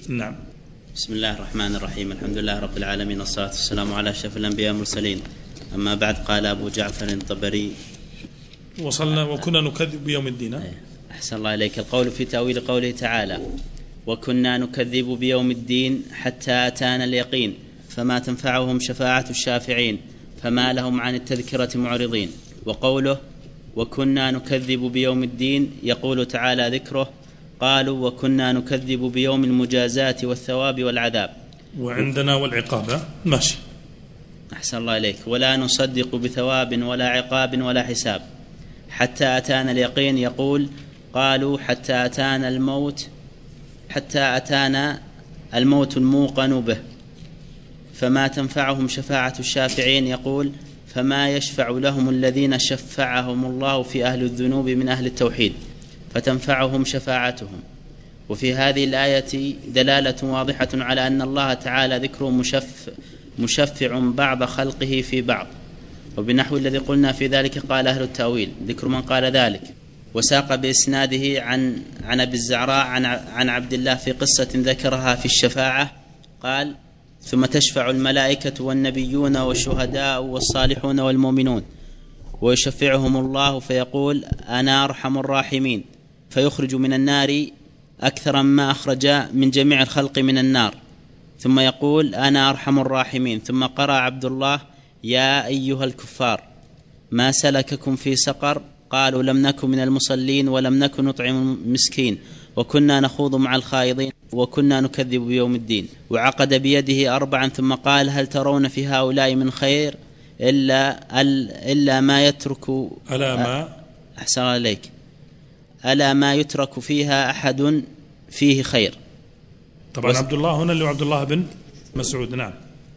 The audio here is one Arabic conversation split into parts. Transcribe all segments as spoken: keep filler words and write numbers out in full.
نعم. بسم الله الرحمن الرحيم. الحمد لله رب العالمين، والصلاة والسلام على أشرف الأنبياء والمرسلين. أما بعد، قال أبو جعفر الطبري: وصلنا وكنا نكذب بيوم الدين. أحسن الله إليك. القول في تأويل قوله تعالى: وكنا نكذب بيوم الدين حتى أتانا اليقين فما تنفعهم شفاعة الشافعين فما لهم عن التذكرة معرضين. وقوله: وكنا نكذب بيوم الدين، يقول تعالى ذكره: قالوا وكنا نكذب بيوم المجازاة والثواب والعذاب. وعندنا والعقاب. ماشي. أحسن الله إليك. ولا نصدق بثواب ولا عقاب ولا حساب حتى أتانا اليقين، يقول: قالوا حتى أتانا الموت حتى أتانا الموت الموقن به فما تنفعهم شفاعة الشافعين، يقول: فما يشفع لهم الذين شفعهم الله في أهل الذنوب من أهل التوحيد فتنفعهم شفاعتهم. وفي هذه الآية دلالة واضحة على أن الله تعالى ذكر مشف مشفع بعض خلقه في بعض، وبنحو الذي قلنا في ذلك قال أهل التأويل ذكر من قال ذلك. وساق بإسناده عن عن أبي الزعراء عن عن عبد الله في قصة ذكرها في الشفاعة، قال: ثم تشفع الملائكة والنبيون والشهداء والصالحون والمؤمنون ويشفعهم الله فيقول: أنا أرحم الراحمين، فيخرج من النار أكثر مما أخرج من جميع الخلق من النار، ثم يقول: أنا أرحم الراحمين. ثم قرأ عبد الله: يا أيها الكفار ما سلككم في سقر؟ قالوا لم نكن من المصلين ولم نكن نطعم المسكين وكنا نخوض مع الخائضين وكنا نكذب بيوم الدين. وعقد بيده أربعا ثم قال: هل ترون في هؤلاء من خير إلا, إلا ما يترك ألا ما أحسن عليك ألا ما يترك فيها أحد فيه خير. طبعا عبد الله هنا اللي عبد الله بن مسعود. نعم.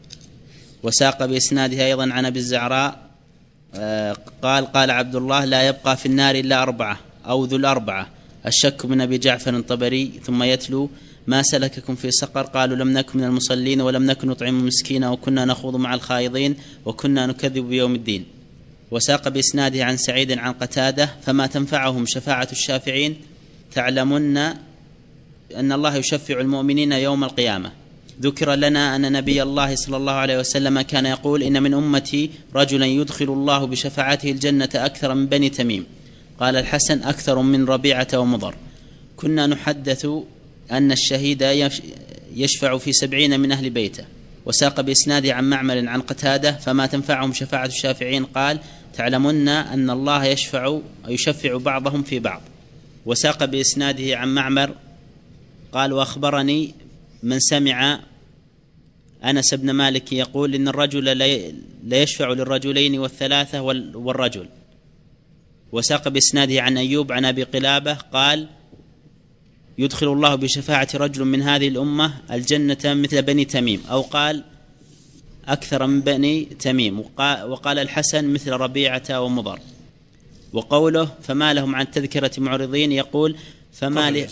وساق بإسناده أيضا عن أبي الزعراء قال: قال عبد الله: لا يبقى في النار إلا أربعة أو ذو الأربعة. الشك من أبي جعفر الطبري، ثم يتلو: ما سلككم في سقر؟ قالوا لم نكن من المصلين ولم نكن نطعم المسكين وكنا نخوض مع الخائضين وكنا نكذب بيوم الدين. وساق بإسناده عن سعيد عن قتادة: فما تنفعهم شفاعة الشافعين، تعلمن أن الله يشفع المؤمنين يوم القيامة. ذكر لنا أن نبي الله صلى الله عليه وسلم كان يقول: إن من أمتي رجلا يدخل الله بشفاعته الجنة أكثر من بني تميم. قال الحسن: أكثر من ربيعة ومضر. كنا نحدث أن الشهيد يشفع في سبعين من أهل بيته. وساق بإسناده عن معمر عن قتادة: فما تنفعهم شفاعة الشافعين، قال: تعلمون أن الله يشفع يشفع بعضهم في بعض. وساق بإسناده عن معمر قال: وأخبرني من سمع أنس بن مالك يقول: إن الرجل لا يشفع للرجلين والثلاثة والرجل. وساق بإسناده عن أيوب عن أبي قلابة قال: يدخل الله بشفاعة رجل من هذه الأمة الجنة مثل بني تميم، أو قال أكثر من بني تميم. وقال الحسن: مثل ربيعة ومضر. وقوله: فما لهم عن تذكرة معرضين، يقول: فما لي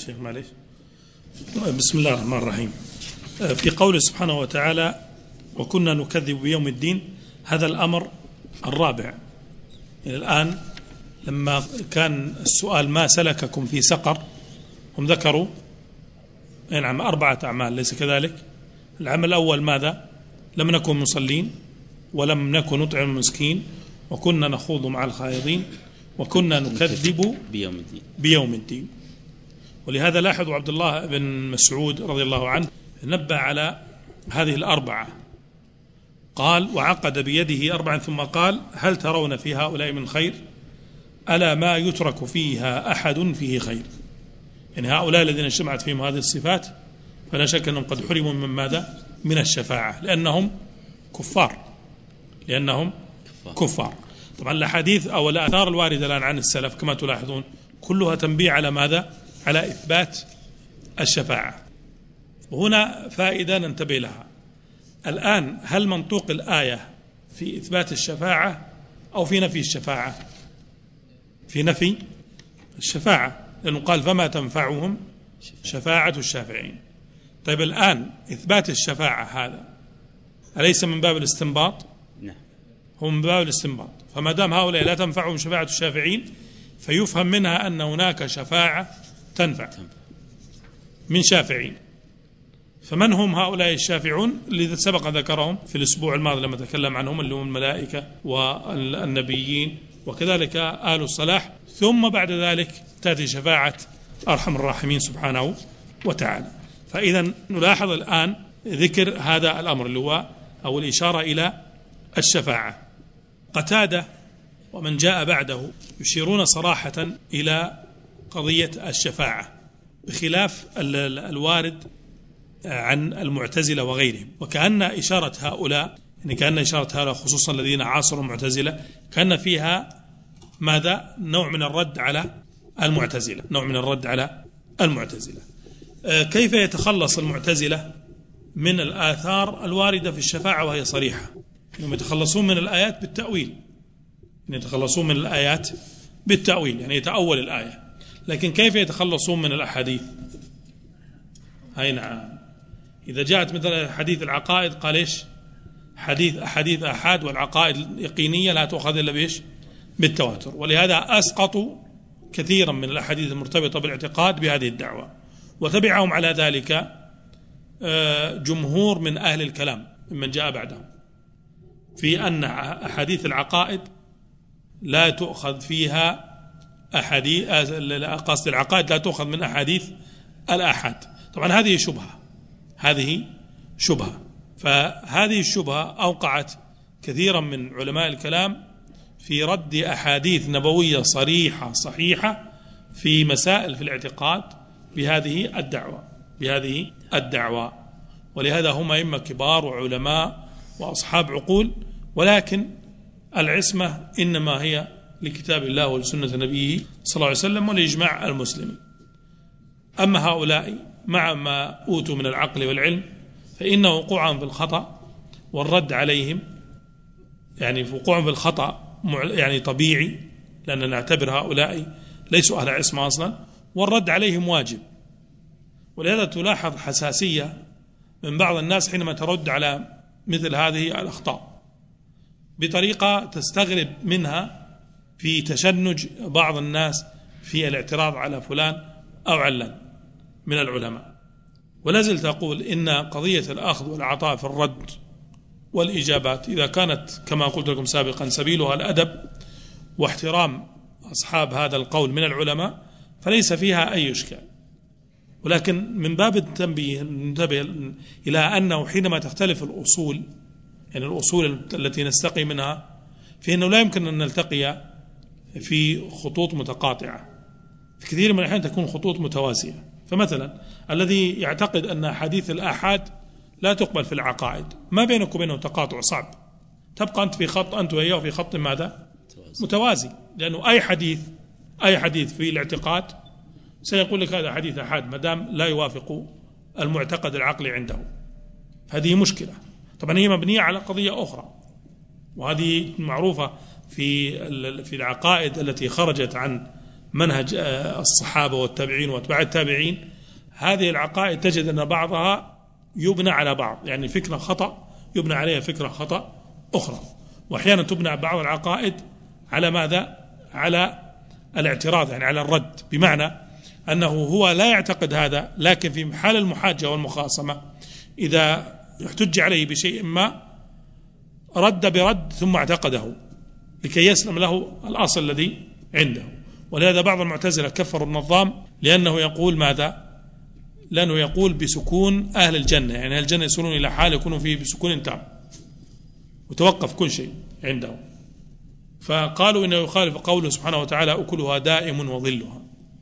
بسم الله الرحمن الرحيم. في قوله سبحانه وتعالى: وكنا نكذب بيوم الدين، هذا الأمر الرابع. يعني الآن لما كان السؤال ما سلككم في سقر، هم ذكروا نعم أربعة أعمال، ليس كذلك؟ العمل الأول ماذا؟ لم نكن مصلين ولم نكن نطعم المسكين وكنا نخوض مع الخائضين وكنا نكذب بيوم الدين, بيوم الدين. ولهذا لاحظوا عبد الله بن مسعود رضي الله عنه نبه على هذه الأربعة، قال: وعقد بيده أربعا ثم قال: هل ترون في هؤلاء من خير؟ ألا ما يترك فيها أحد فيه خير. يعني هؤلاء الذين اجتمعت فيهم هذه الصفات فلا شك أنهم قد حرموا من ماذا؟ من الشفاعة، لأنهم كفار لأنهم كفار. طبعا الأحاديث أو الآثار الواردة الآن عن السلف كما تلاحظون كلها تنبيه على ماذا؟ على إثبات الشفاعة. وهنا فائدة ننتبه لها الآن: هل منطوق الآية في إثبات الشفاعة أو في نفي الشفاعة؟ في نفي الشفاعة، لأنه قال: فما تنفعهم شفاعة الشافعين. طيب الآن إثبات الشفاعة هذا أليس من باب الاستنباط؟ نعم، هو من باب الاستنباط. فما دام هؤلاء لا تنفعهم شفاعة الشافعين فيفهم منها أن هناك شفاعة تنفع من شافعين. فمن هم هؤلاء الشافعون اللي سبق ذكرهم في الأسبوع الماضي لما تكلم عنهم، اللي هم الملائكة والنبيين وكذلك آل الصلاح. ثم بعد ذلك تأتي شفاعة أرحم الراحمين سبحانه وتعالى. فإذا نلاحظ الآن ذكر هذا الأمر اللي هو أو الإشارة إلى الشفاعة. قتادة ومن جاء بعده يشيرون صراحة إلى قضية الشفاعة بخلاف الوارد عن المعتزلة وغيرهم، وكأن إشارة هؤلاء يعني كأن إشارة هؤلاء خصوصا الذين عاصروا المعتزلة كان فيها ماذا؟ نوع من الرد على المعتزلة، نوع من الرد على المعتزلة. كيف يتخلص المعتزلة من الآثار الواردة في الشفاعة وهي صريحة؟ يعني يتخلصون من الآيات بالتأويل، يعني يتخلصون من الآيات بالتأويل يعني يتأول الآية، لكن كيف يتخلصون من الأحاديث؟ هاي نعم، إذا جاءت مثل حديث العقائد قال إيش؟ حديث أحاديث أحاد، والعقائد اليقينية لا تؤخذ إلا بإيش؟ بالتواتر. ولهذا أسقطوا كثيرا من الأحاديث المرتبطة بالاعتقاد بهذه الدعوة، وتبعهم على ذلك جمهور من أهل الكلام ممن جاء بعدهم في أن أحاديث العقائد لا تؤخذ فيها أحاديث، قصد العقائد لا تؤخذ من أحاديث الآحاد. طبعا هذه شبهة، هذه شبهة، فهذه الشبهة أوقعت كثيرا من علماء الكلام في رد أحاديث نبوية صريحة صحيحة في مسائل في الاعتقاد بهذه الدعوة بهذه الدعوة ولهذا هم أئمة كبار وعلماء وأصحاب عقول، ولكن العصمة إنما هي لكتاب الله ولسنة نبيه صلى الله عليه وسلم ولإجماع المسلمين. أما هؤلاء مع ما أوتوا من العقل والعلم فإن وقوعهم في الخطأ والرد عليهم يعني وقوعهم في الخطأ يعني طبيعي، لأننا نعتبر هؤلاء ليسوا أهل عصمة أصلا، والرد عليهم واجب. ولهذا تلاحظ حساسية من بعض الناس حينما ترد على مثل هذه الأخطاء بطريقة تستغرب منها في تشنج بعض الناس في الاعتراض على فلان أو علان من العلماء. ولازلت أقول إن قضية الأخذ والعطاء في الرد والإجابات إذا كانت كما قلت لكم سابقا سبيلها الأدب واحترام أصحاب هذا القول من العلماء فليس فيها أي إشكال، ولكن من باب التنبيه ننتبه إلى أنه حينما تختلف الأصول يعني الأصول التي نستقي منها فإنه لا يمكن أن نلتقي في خطوط متقاطعة، في كثير من الأحيان تكون خطوط متوازية. فمثلا الذي يعتقد أن حديث الآحاد لا تقبل في العقائد ما بينك وبينه تقاطع صعب، تبقى أنت في خط أنت وإياه في خط ماذا؟ متوازي، لأنه أي حديث أي حديث في الاعتقاد سيقول لك هذا حديث آحاد ما دام لا يوافق المعتقد العقلي عنده. هذه مشكلة. طبعا هي مبنية على قضية أخرى، وهذه معروفة في في العقائد التي خرجت عن منهج الصحابة والتابعين واتباع التابعين. هذه العقائد تجد أن بعضها يبنى على بعض، يعني فكرة خطأ يبنى عليها فكرة خطأ أخرى، وأحيانا تبنى بعض العقائد على ماذا؟ على الاعتراض يعني على الرد، بمعنى أنه هو لا يعتقد هذا، لكن في حال المحاجة والمخاصمة إذا يحتج عليه بشيء ما رد برد ثم اعتقده لكي يسلم له الأصل الذي عنده. ولهذا بعض المعتزلة كفروا النظام لأنه يقول ماذا؟ لأنه يقول بسكون أهل الجنة، يعني أهل الجنة يصلون إلى حال يكونوا فيه بسكون تام وتوقف كل شيء عنده، فقالوا إنه يخالف قوله سبحانه وتعالى أكلها دائم وظلها.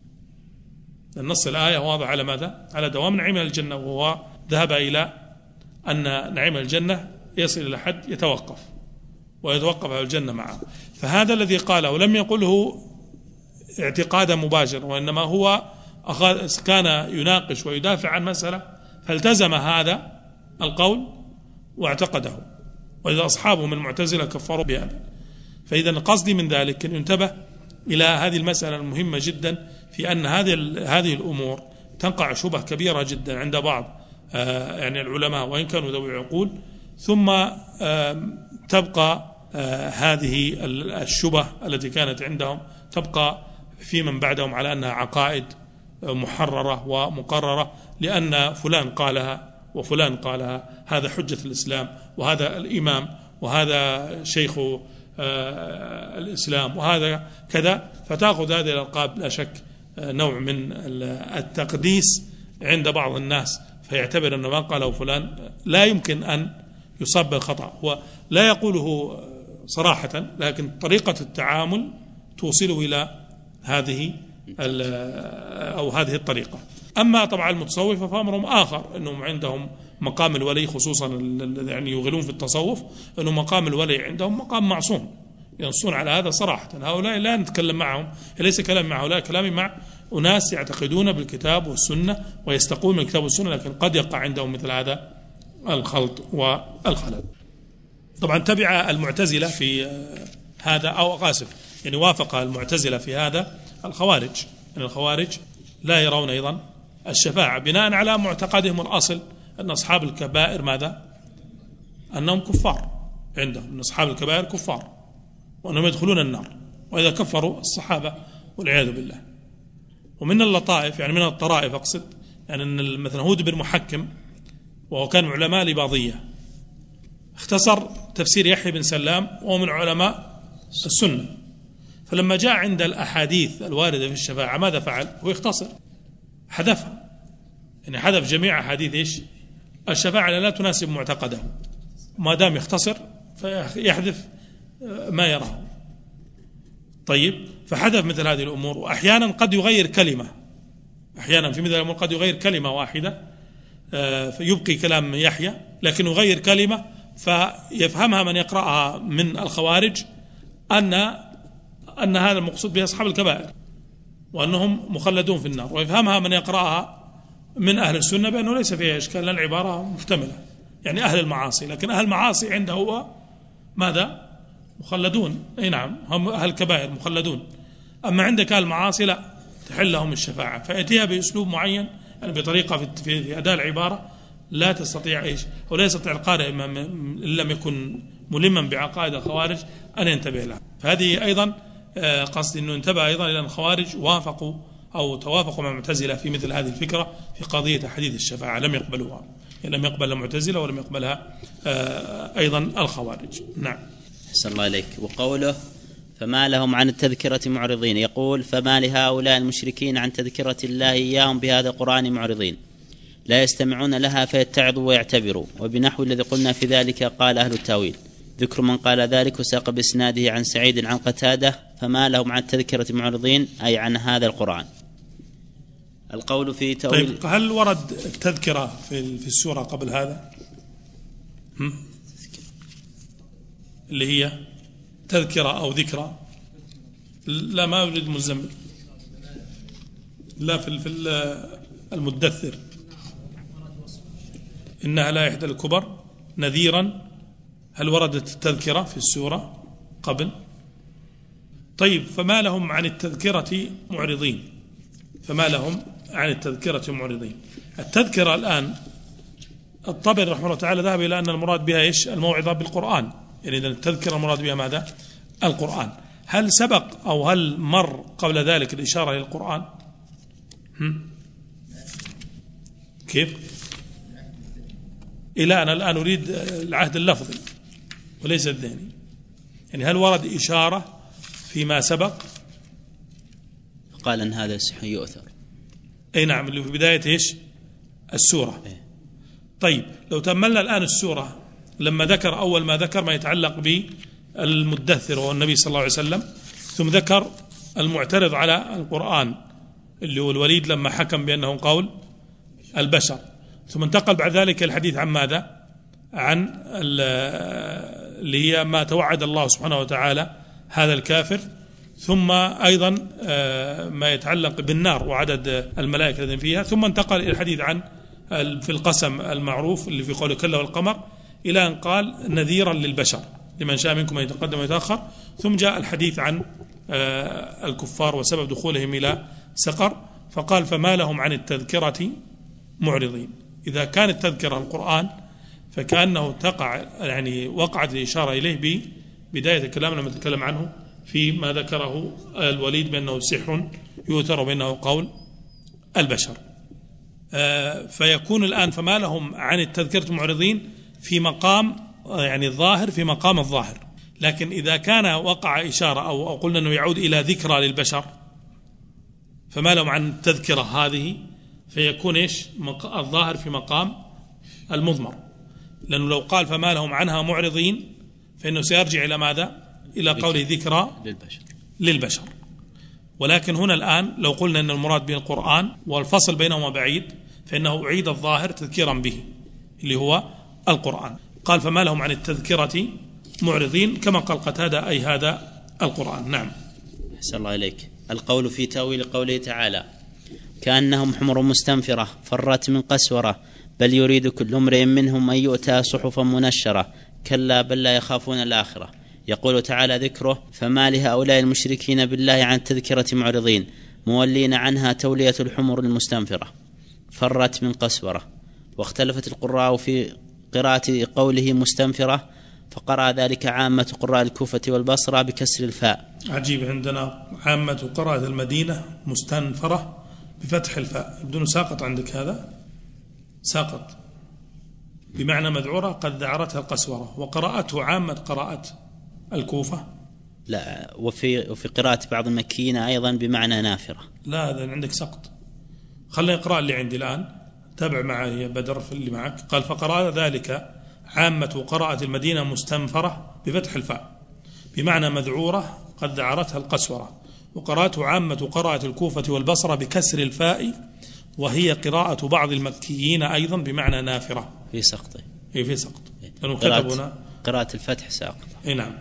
النص الآية واضح على ماذا؟ على دوام نعيم الجنة، وهو ذهب إلى أن نعيم الجنة يصل إلى حد يتوقف ويتوقف على الجنة معه. فهذا الذي قاله لم يقله اعتقادا مباشر، وإنما هو كان يناقش ويدافع عن مسألة فالتزم هذا القول واعتقده، وإذا أصحابه من المعتزلة كفروا بهذا. فإذا قصدي من ذلك أن ينتبه إلى هذه المسألة المهمة جدا في أن هذه هذه الأمور تنقع شبه كبيرة جدا عند بعض يعني العلماء وإن كانوا ذوي عقول، ثم تبقى هذه الشبه التي كانت عندهم تبقى في من بعدهم على أنها عقائد محررة ومقررة، لأن فلان قالها وفلان قالها، هذا حجة الإسلام، وهذا الإمام، وهذا شيخ الإسلام، وهذا كذا، فتأخذ هذه الألقاب لا شك نوع من التقديس عند بعض الناس، فيعتبر أن ما قاله فلان لا يمكن أن يصاب بالخطأ. هو لا يقوله صراحة، لكن طريقة التعامل توصله إلى هذه أو هذه الطريقة. أما طبعا المتصوفة فأمرهم آخر، أنهم عندهم مقام الولي، خصوصا يعني يغلون في التصوف، أنه مقام الولي عندهم مقام معصوم، ينصون على هذا صراحة. هؤلاء لا نتكلم معهم، ليس كلام مع هؤلاء، كلامي مع أناس يعتقدون بالكتاب والسنة ويستقون من الكتاب والسنة، لكن قد يقع عندهم مثل هذا الخلط والخلل. طبعا تبع المعتزلة في هذا، أو آسف يعني وافق المعتزلة في هذا الخوارج، يعني الخوارج لا يرون أيضا الشفاعة بناء على معتقدهم الأصل أن أصحاب الكبائر ماذا؟ أنهم كفار، عندهم أن أصحاب الكبائر كفار وأنهم يدخلون النار، وإذا كفروا الصحابة والعياذ بالله. ومن اللطائف يعني من الطرائف أقصد، يعني أن مثلا هود بن محكم وهو كان من علماء الإباضية اختصر تفسير يحيى بن سلام وهو من علماء السنة، فلما جاء عند الأحاديث الواردة في الشفاعة ماذا فعل؟ هو يختصر، حذفها، يعني حذف جميع أحاديث إيش؟ الشفاعة لا تناسب معتقده، ما دام يختصر فيحذف ما يراه. طيب، فحذف مثل هذه الأمور. وأحيانا قد يغير كلمة، أحيانا في مثل الأمور قد يغير كلمة واحدة فيبقي كلام يحيى، لكن يغير كلمة فيفهمها من يقرأها من الخوارج أن أن هذا المقصود به أصحاب الكبائر وأنهم مخلدون في النار، ويفهمها من يقرأها من أهل السنة بأنه ليس فيها إشكال، لأن العبارة محتملة، يعني أهل المعاصي، لكن أهل المعاصي عنده هو ماذا؟ مخلدون، أي نعم هم أهل الكبائر مخلدون. أما عندك أهل المعاصي لا تحل لهم الشفاعة، فيأتيها بأسلوب معين، يعني بطريقة في, في أداء العبارة لا تستطيع إيش، أو لا يستطيع القارئ إن لم يكن ملما بعقائد الخوارج أن ينتبه لها. فهذه أيضا قصد أنه انتبه أيضا إلى الخوارج وافقوا أو توافقوا مع المعتزلة في مثل هذه الفكرة في قضية حديث الشفاعة، لم يقبلوها، يعني لم يقبل المعتزلة ولم يقبلها أيضا الخوارج. نعم. أحسن الله إليك. وقوله فما لهم عن التذكرة معرضين، يقول فما لهؤلاء المشركين عن تذكرة الله إياهم بهذا القرآن معرضين، لا يستمعون لها فيتعظوا ويعتبروا. وبنحو الذي قلنا في ذلك قال أهل التاويل. ذكر من قال ذلك وساق بإسناده عن سعيد عن قتادة فما لهم عن التذكرة معرضين، أي عن هذا القرآن. القول في تأويل. طيب، هل ورد التذكرة في في السورة قبل هذا؟ هم؟ اللي هي تذكرة أو ذكرى؟ لا، ما يريد المزمل، لا في في المدثر إنها لا إحدى الكبر نذيرا. هل وردت التذكرة في السورة قبل؟ طيب، فما لهم عن التذكرة معرضين، فما لهم عن التذكرة معرضين. التذكرة الآن الطبري رحمه الله تعالى ذهب إلى أن المراد بها إيش؟ الموعظة بالقرآن، يعني إذا التذكرة المراد بها ماذا؟ القرآن. هل سبق أو هل مر قبل ذلك الإشارة إلى القرآن؟ هم؟ كيف؟ إلى أنا الآن أريد العهد اللفظي وليس الذهني، يعني هل ورد إشارة فيما سبق؟ قال أن هذا يؤثر. أي نعم، اللي في بداية إيش؟ السورة. إيه؟ طيب، لو تأملنا الآن السورة لما ذكر أول ما ذكر ما يتعلق بالمدثر وهو النبي صلى الله عليه وسلم، ثم ذكر المعترض على القرآن اللي هو الوليد لما حكم بأنه قول البشر، ثم انتقل بعد ذلك الحديث عن ماذا؟ عن اللي هي ما توعد الله سبحانه وتعالى هذا الكافر، ثم أيضا ما يتعلق بالنار وعدد الملائكة الذين فيها، ثم انتقل إلى الحديث عن في القسم المعروف اللي في قوله كلا والقمر، إلى أن قال نذيرا للبشر لمن شاء منكم أن يتقدم ويتأخر، ثم جاء الحديث عن الكفار وسبب دخولهم إلى سقر، فقال فما لهم عن التذكرة معرضين. إذا كانت التذكرة القرآن فكأنه تقع يعني وقعت الإشارة إليه ببداية الكلام لما نتكلم عنه فيما ذكره الوليد بأنه سحر يؤثر بأنه قول البشر. فيكون الآن فما لهم عن التذكرة معرضين في مقام يعني الظاهر في مقام الظاهر. لكن إذا كان وقع إشارة أو قلنا أنه يعود إلى ذكرى للبشر فما لهم عن التذكرة هذه فيكون إيش الظاهر في مقام المضمر، لأنه لو قال فما لهم عنها معرضين فإنه سيرجع إلى ماذا؟ إلى قوله ذكرى للبشر, للبشر. ولكن هنا الآن لو قلنا أن المراد به القرآن والفصل بينهما بعيد فإنه أعيد الظاهر تذكيرا به اللي هو القرآن. قال فما لهم عن التذكرة معرضين كما قال قتادة أي هذا القرآن. نعم. أحسن الله إليك. القول في تأويل قوله تعالى كأنهم حمر مستنفرة فرت من قسورة بل يريد كل امرئ منهم أن يؤتى صحفا منشرة كلا بل لا يخافون الآخرة. يقول تعالى ذكره فما لهؤلاء المشركين بالله عن التذكرة معرضين مولين عنها تولية الحمر المستنفرة فرت من قسورة. واختلفت القراء في قراءة قوله مستنفرة فقرأ ذلك عامة قراء الكوفة والبصرة بكسر الفاء. عجيب، عندنا عامة قراءة المدينة مستنفرة بفتح الفاء، بدون ساقط عندك هذا ساقط بمعنى مذعورة قد ذعرتها القسورة، وقراءته عامة قراءة الكوفة لا، وفي وفي قراءة بعض المكيين أيضا بمعنى نافرة. لا هذا عندك سقط. خلينا نقرأ اللي عندي الآن، تابع معي بدر في اللي معك. قال فقرأ ذلك عامة قراءة المدينة مستنفرة بفتح الفاء بمعنى مذعورة قد ذعرتها القسورة، وقراءته عامة قراءة الكوفة والبصرة بكسر الفاء وهي قراءة بعض المكيين أيضا بمعنى نافرة في سقط. إيه في سقط لأنه كتبنا قراءة الفتح ساقط. إيه نعم.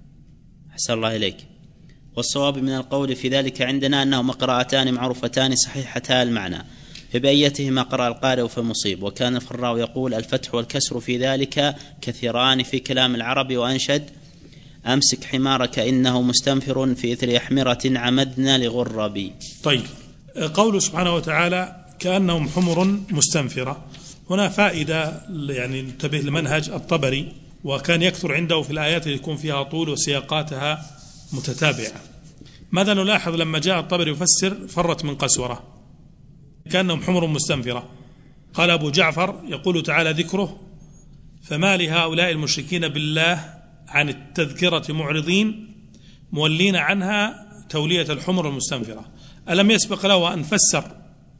أحسن الله إليك. والصواب من القول في ذلك عندنا أنهما قراءتان معروفتان صحيحتا المعنى فبأيتهما قرأ القارئ فمصيب. وكان الفراء يقول الفتح والكسر في ذلك كثيران في كلام العرب وأنشد أمسك حمارك إنه مستنفر في إثر أحمرة عمدنا لغربي. طيب، قوله سبحانه وتعالى كأنهم حمر مستنفرة، هنا فائدة يعني انتبه لمنهج الطبري، وكان يكثر عنده في الآيات اللي يكون فيها طول وسياقاتها متتابعة. ماذا نلاحظ لما جاء الطبري يفسر فرت من قسورة كأنهم حمر مستنفرة؟ قال أبو جعفر يقول تعالى ذكره فما لهؤلاء المشركين بالله عن التذكرة معرضين مولين عنها تولية الحمر المستنفرة. ألم يسبق له أن فسر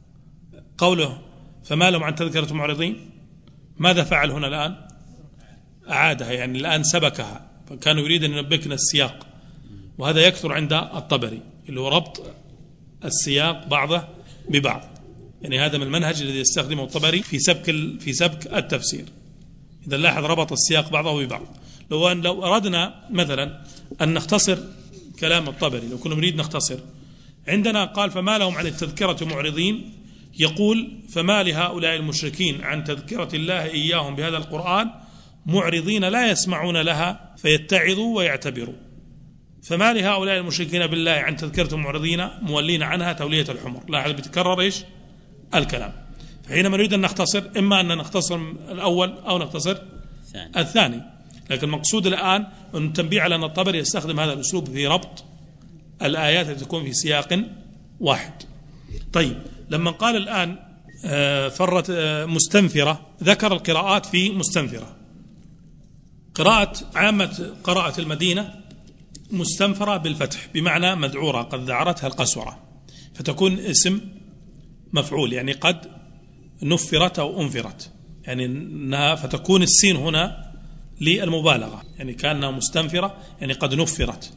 قوله فما لهم عن تذكرة معرضين؟ ماذا فعل هنا الآن؟ أعادها، يعني الآن سبكها، فكان يريد أن ينبكنا السياق، وهذا يكثر عند الطبري اللي هو ربط السياق بعضه ببعض. يعني هذا من المنهج الذي يستخدمه الطبري في سبك في سبك التفسير. إذا لاحظ ربط السياق بعضه ببعض. لو أن لو أردنا مثلا أن نختصر كلام الطبري، لو كنا نريد نختصر، عندنا قال فما لهم عن التذكرة معرضين، يقول فما لهؤلاء المشركين عن تذكرة الله إياهم بهذا القرآن معرضين لا يسمعون لها فيتعظوا ويعتبروا. فما لهؤلاء المشركين بالله عن تذكرة معرضين مولين عنها تولية الحمر. لاحظ بتكرر إيش الكلام. فحينما نريد أن نختصر إما أن نختصر الأول أو نختصر الثاني, الثاني. لكن المقصود الآن أن التنبيه على أن الطبري يستخدم هذا الأسلوب في ربط الآيات التي تكون في سياق واحد. طيب، لما قال الآن فرت مستنفرة ذكر القراءات في مستنفرة. قراءة عامة قراءة المدينة مستنفرة بالفتح بمعنى مذعورة قد ذعرتها القسورة، فتكون اسم مفعول، يعني قد نفرت أو أنفرت، يعني إنها فتكون السين هنا للمبالغة، يعني كأنها مستنفرة يعني قد نفرت.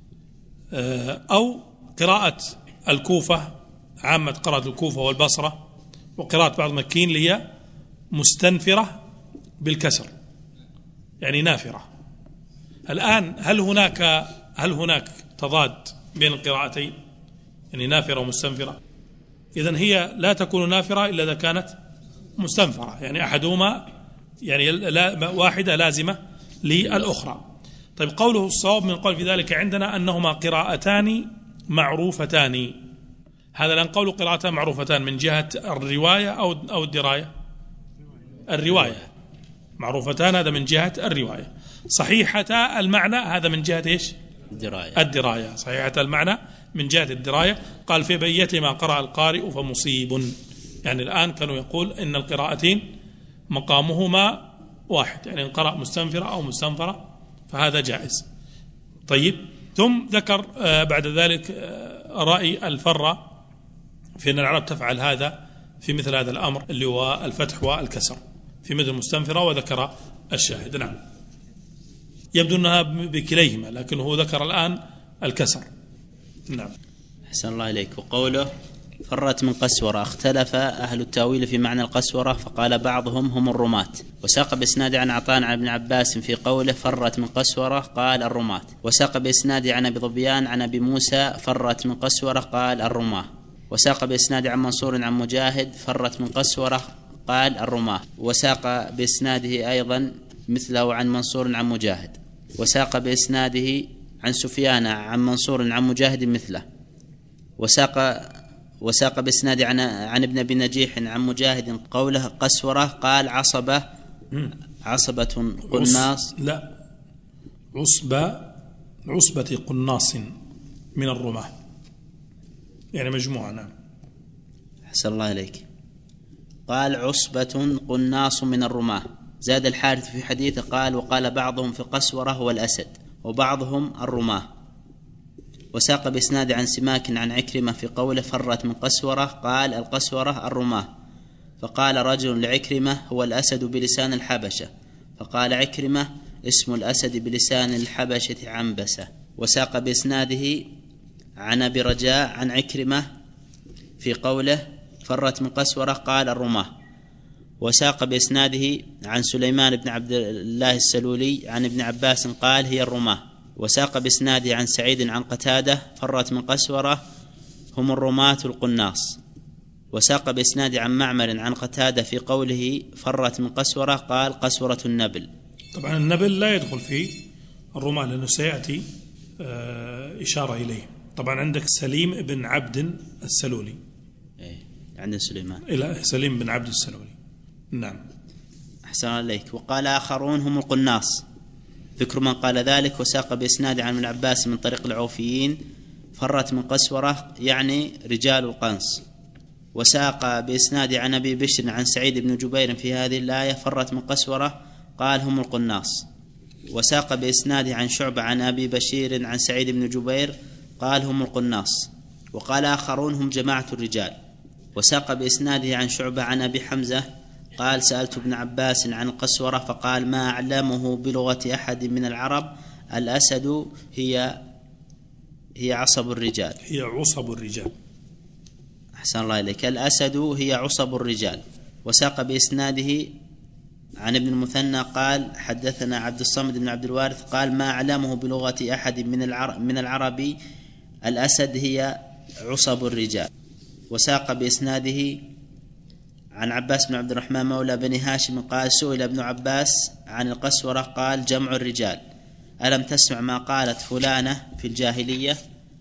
أو قراءة الكوفة عامة قراءة الكوفة والبصرة وقراءة بعض المكين اللي هي مستنفرة بالكسر يعني نافرة. الآن هل هناك هل هناك تضاد بين القراءتين، يعني نافرة ومستنفرة؟ إذن هي لا تكون نافرة إلا إذا كانت مستنفرة، يعني أحدهما يعني لا واحدة لازمة للأخرى. طيب، قوله الصواب من قول في ذلك عندنا أنهما قراءتان معروفتان. هذا الآن قول قراءتان معروفتان من جهة الرواية أو أو الدراية؟ الرواية. معروفتان هذا من جهة الرواية، صحيحة المعنى هذا من جهة إيش؟ الدراية. الدراية صحيحة المعنى من جهة الدراية. قال في بيتهما قرأ القارئ فمصيب، يعني الآن كانوا يقول إن القراءتين مقامهما واحد، يعني إن قرأ مستنفرة أو مستنفرة فهذا جائز. طيب، ثم ذكر بعد ذلك رأي الفرة في أن العرب تفعل هذا في مثل هذا الأمر اللي هو الفتح والكسر في مثل المستنفرة، وذكر الشاهد. نعم، يبدو أنها بكليهما، لكن هو ذكر الآن الكسر. نعم. أحسن الله إليك. وقوله فرت من قسورة، اختلف أهل التاويل في معنى القسورة، فقال بعضهم هم الرماة. وساق بإسناد عن عطاء عن ابن عباس في قوله فرت من قسورة قال الرماة. وساق بإسناد عن أبي ظبيان عن أبي موسى فرت من قسورة قال الرماة. وساق بإسناد عن منصور عن مجاهد فرت من قسورة قال الرماة. وساق بإسناده أيضا مثله عن منصور عن مجاهد. وساق بإسناده عن سفيان عن منصور عن مجاهد مثله. وساق وساق بإسناد عن عن ابن أبي نجيح عن مجاهد قوله قسورة قال عصبة عصبة قناص. لا، عصبة عصبة قناص من الرماة، يعني مجموعة. نعم. أحسن الله إليك. قال عصبة قناص من الرماة. زاد الحارث في حديثه قال وقال بعضهم في القسورة هو الأسد وبعضهم الرماة. وساق بإسناد عن سماك عن عكرمة في قوله فرت من قسورة قال القسورة الرماة. فقال رجل لعكرمة هو الأسد بلسان الحبشة، فقال عكرمة اسم الأسد بلسان الحبشة عنبسة. وساق بإسناده عن أبي رجاء عن عكرمة في قوله فرت من قسورة قال الرماة. وساق بإسناده عن سليمان بن عبد الله السلولي عن ابن عباس قال هي الرماة. وساق بإسناده عن سعيد عن قتادة فرت من قسورة هم الرماة القناص. وساق بإسناده عن معمر عن قتادة في قوله فرت من قسورة قال قسورة النبل. طبعا النبل لا يدخل في الرماة لأنه سيأتي إشارة إليه. طبعا عندك سليم بن عبد السلولي. إيه، عند سليمان. إلى سليم بن عبد السلولي. نعم. أحسن عليك. وقال آخرون هم القناص، ذكر من قال ذلك. وساق بإسناد عن ابن عباس من طريق العوفيين فرت من قسورة يعني رجال القنص. وساق بإسناد عن أبي بشر عن سعيد بن جبير في هذه الآية فرت من قسورة قال هم القناص. وساق بإسناد عن شعبة عن أبي بشير عن سعيد بن جبير قال هم القناص. وقال آخرون هم جماعة الرجال. وساق بإسناده عن شعبة عن أبي حمزة قال سألت ابن عباس عن القسورة فقال ما أعلمه بلغة أحد من العرب الأسد هي هي عصب الرجال. هي عصب الرجال. أحسن الله إليك. الأسد هي عصب الرجال. وساق بإسناده عن ابن المثنى قال حدثنا عبد الصمد بن عبد الوارث قال ما أعلمه بلغة أحد من العرب من العربي الأسد هي عصب الرجال. وساق بإسناده عن عباس بن عبد الرحمن مولى بني هاشم قال سئل ابن عباس عن القسورة قال جمع الرجال. ألم تسمع ما قالت فلانة في الجاهلية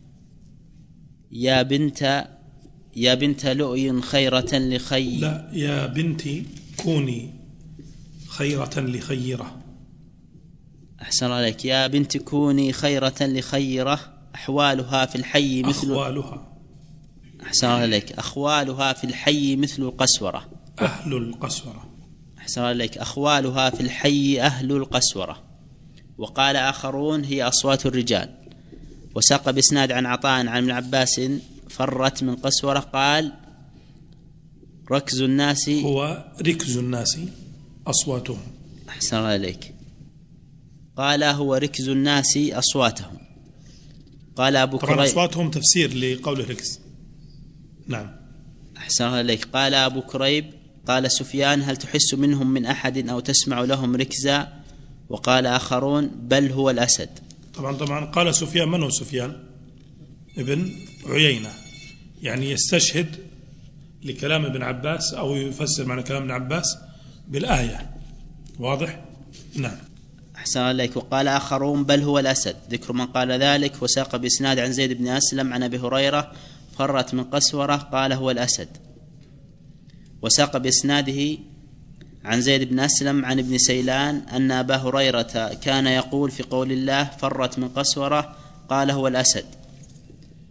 يا بنت يا بنت لؤي خيرة لخي. لا، يا بنتي كوني خيرة لخيرة. أحسن عليك. يا بنت كوني خيرة لخيرة أحوالها في الحي مثل أخوالها. أحسن عليك. أخوالها في الحي مثل القسورة. أهل القسورة. أحسن عليك. أخوالها في الحي أهل القسورة. وقال آخرون هي أصوات الرجال. وساق بإسناد عن عطاء عن ابن عباس فرت من قسورة قال ركز الناس هو ركز الناس أصواتهم. أحسن عليك. قال هو ركز الناس أصواتهم. قال أبو كريب طبعا أصواتهم تفسير لقول ركز. نعم. أحسن عليك. قال أبو كريب قال سفيان هل تحس منهم من أحد أو تسمع لهم ركزا. وقال آخرون بل هو الأسد. طبعا طبعا قال سفيان. من هو سفيان؟ ابن عيينة، يعني يستشهد لكلام ابن عباس أو يفسر معنى كلام ابن عباس بالآية. واضح؟ نعم. أحسن عليك. وقال آخرون بل هو الأسد، ذكر من قال ذلك. وساق بإسناد عن زيد بن أسلم عن أبي هريرة فرت من قسورة قال هو الأسد. وساق بإسناده عن زيد بن أسلم عن ابن سيلان أن أبا هريرة كان يقول في قول الله فرت من قسورة قال هو الأسد.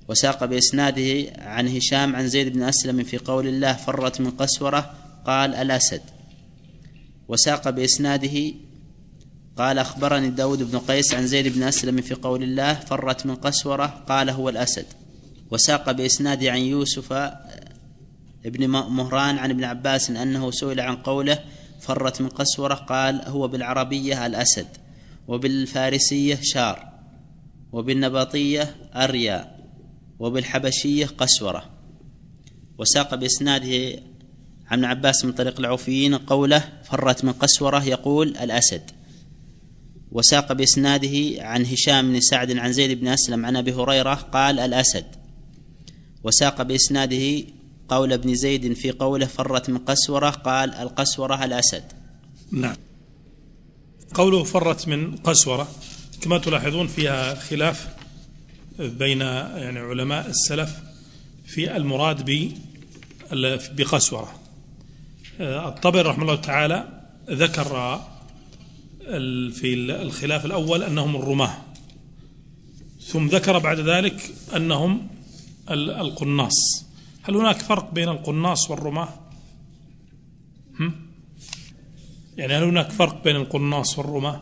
وساق بإسناده عن هشام عن زيد بن أسلم في قول الله فرت من قسورة قال الأسد. وساق بإسناده قال أخبرني داود بن قيس عن زيد بن أسلم في قول الله فرت من قسورة قال هو الأسد. وساق بإسناده عن يوسف ابن مهران عن ابن عباس أنه سئل عن قوله فرت من قسورة قال هو بالعربية الأسد، وبالفارسية شار، وبالنبطية أريا، وبالحبشية قسورة. وساق بإسناده عن عباس من طريق العوفيين قوله فرت من قسورة يقول الأسد. وساق بإسناده عن هشام بن سعد عن زيد بن أسلم عن أبي هريرة قال الأسد. وساق بإسناده قول ابن زيد في قوله فرت من قسورة قال القسورة الأسد. نعم. قوله فرت من قسورة كما تلاحظون فيها خلاف بين يعني علماء السلف في المراد بقسورة. الطبري رحمه الله تعالى ذكر في الخلاف الأول أنهم الرماة، ثم ذكر بعد ذلك أنهم القناص. هل هناك فرق بين القناص والرماة؟ هم؟ يعني هل هناك فرق بين القناص والرماة؟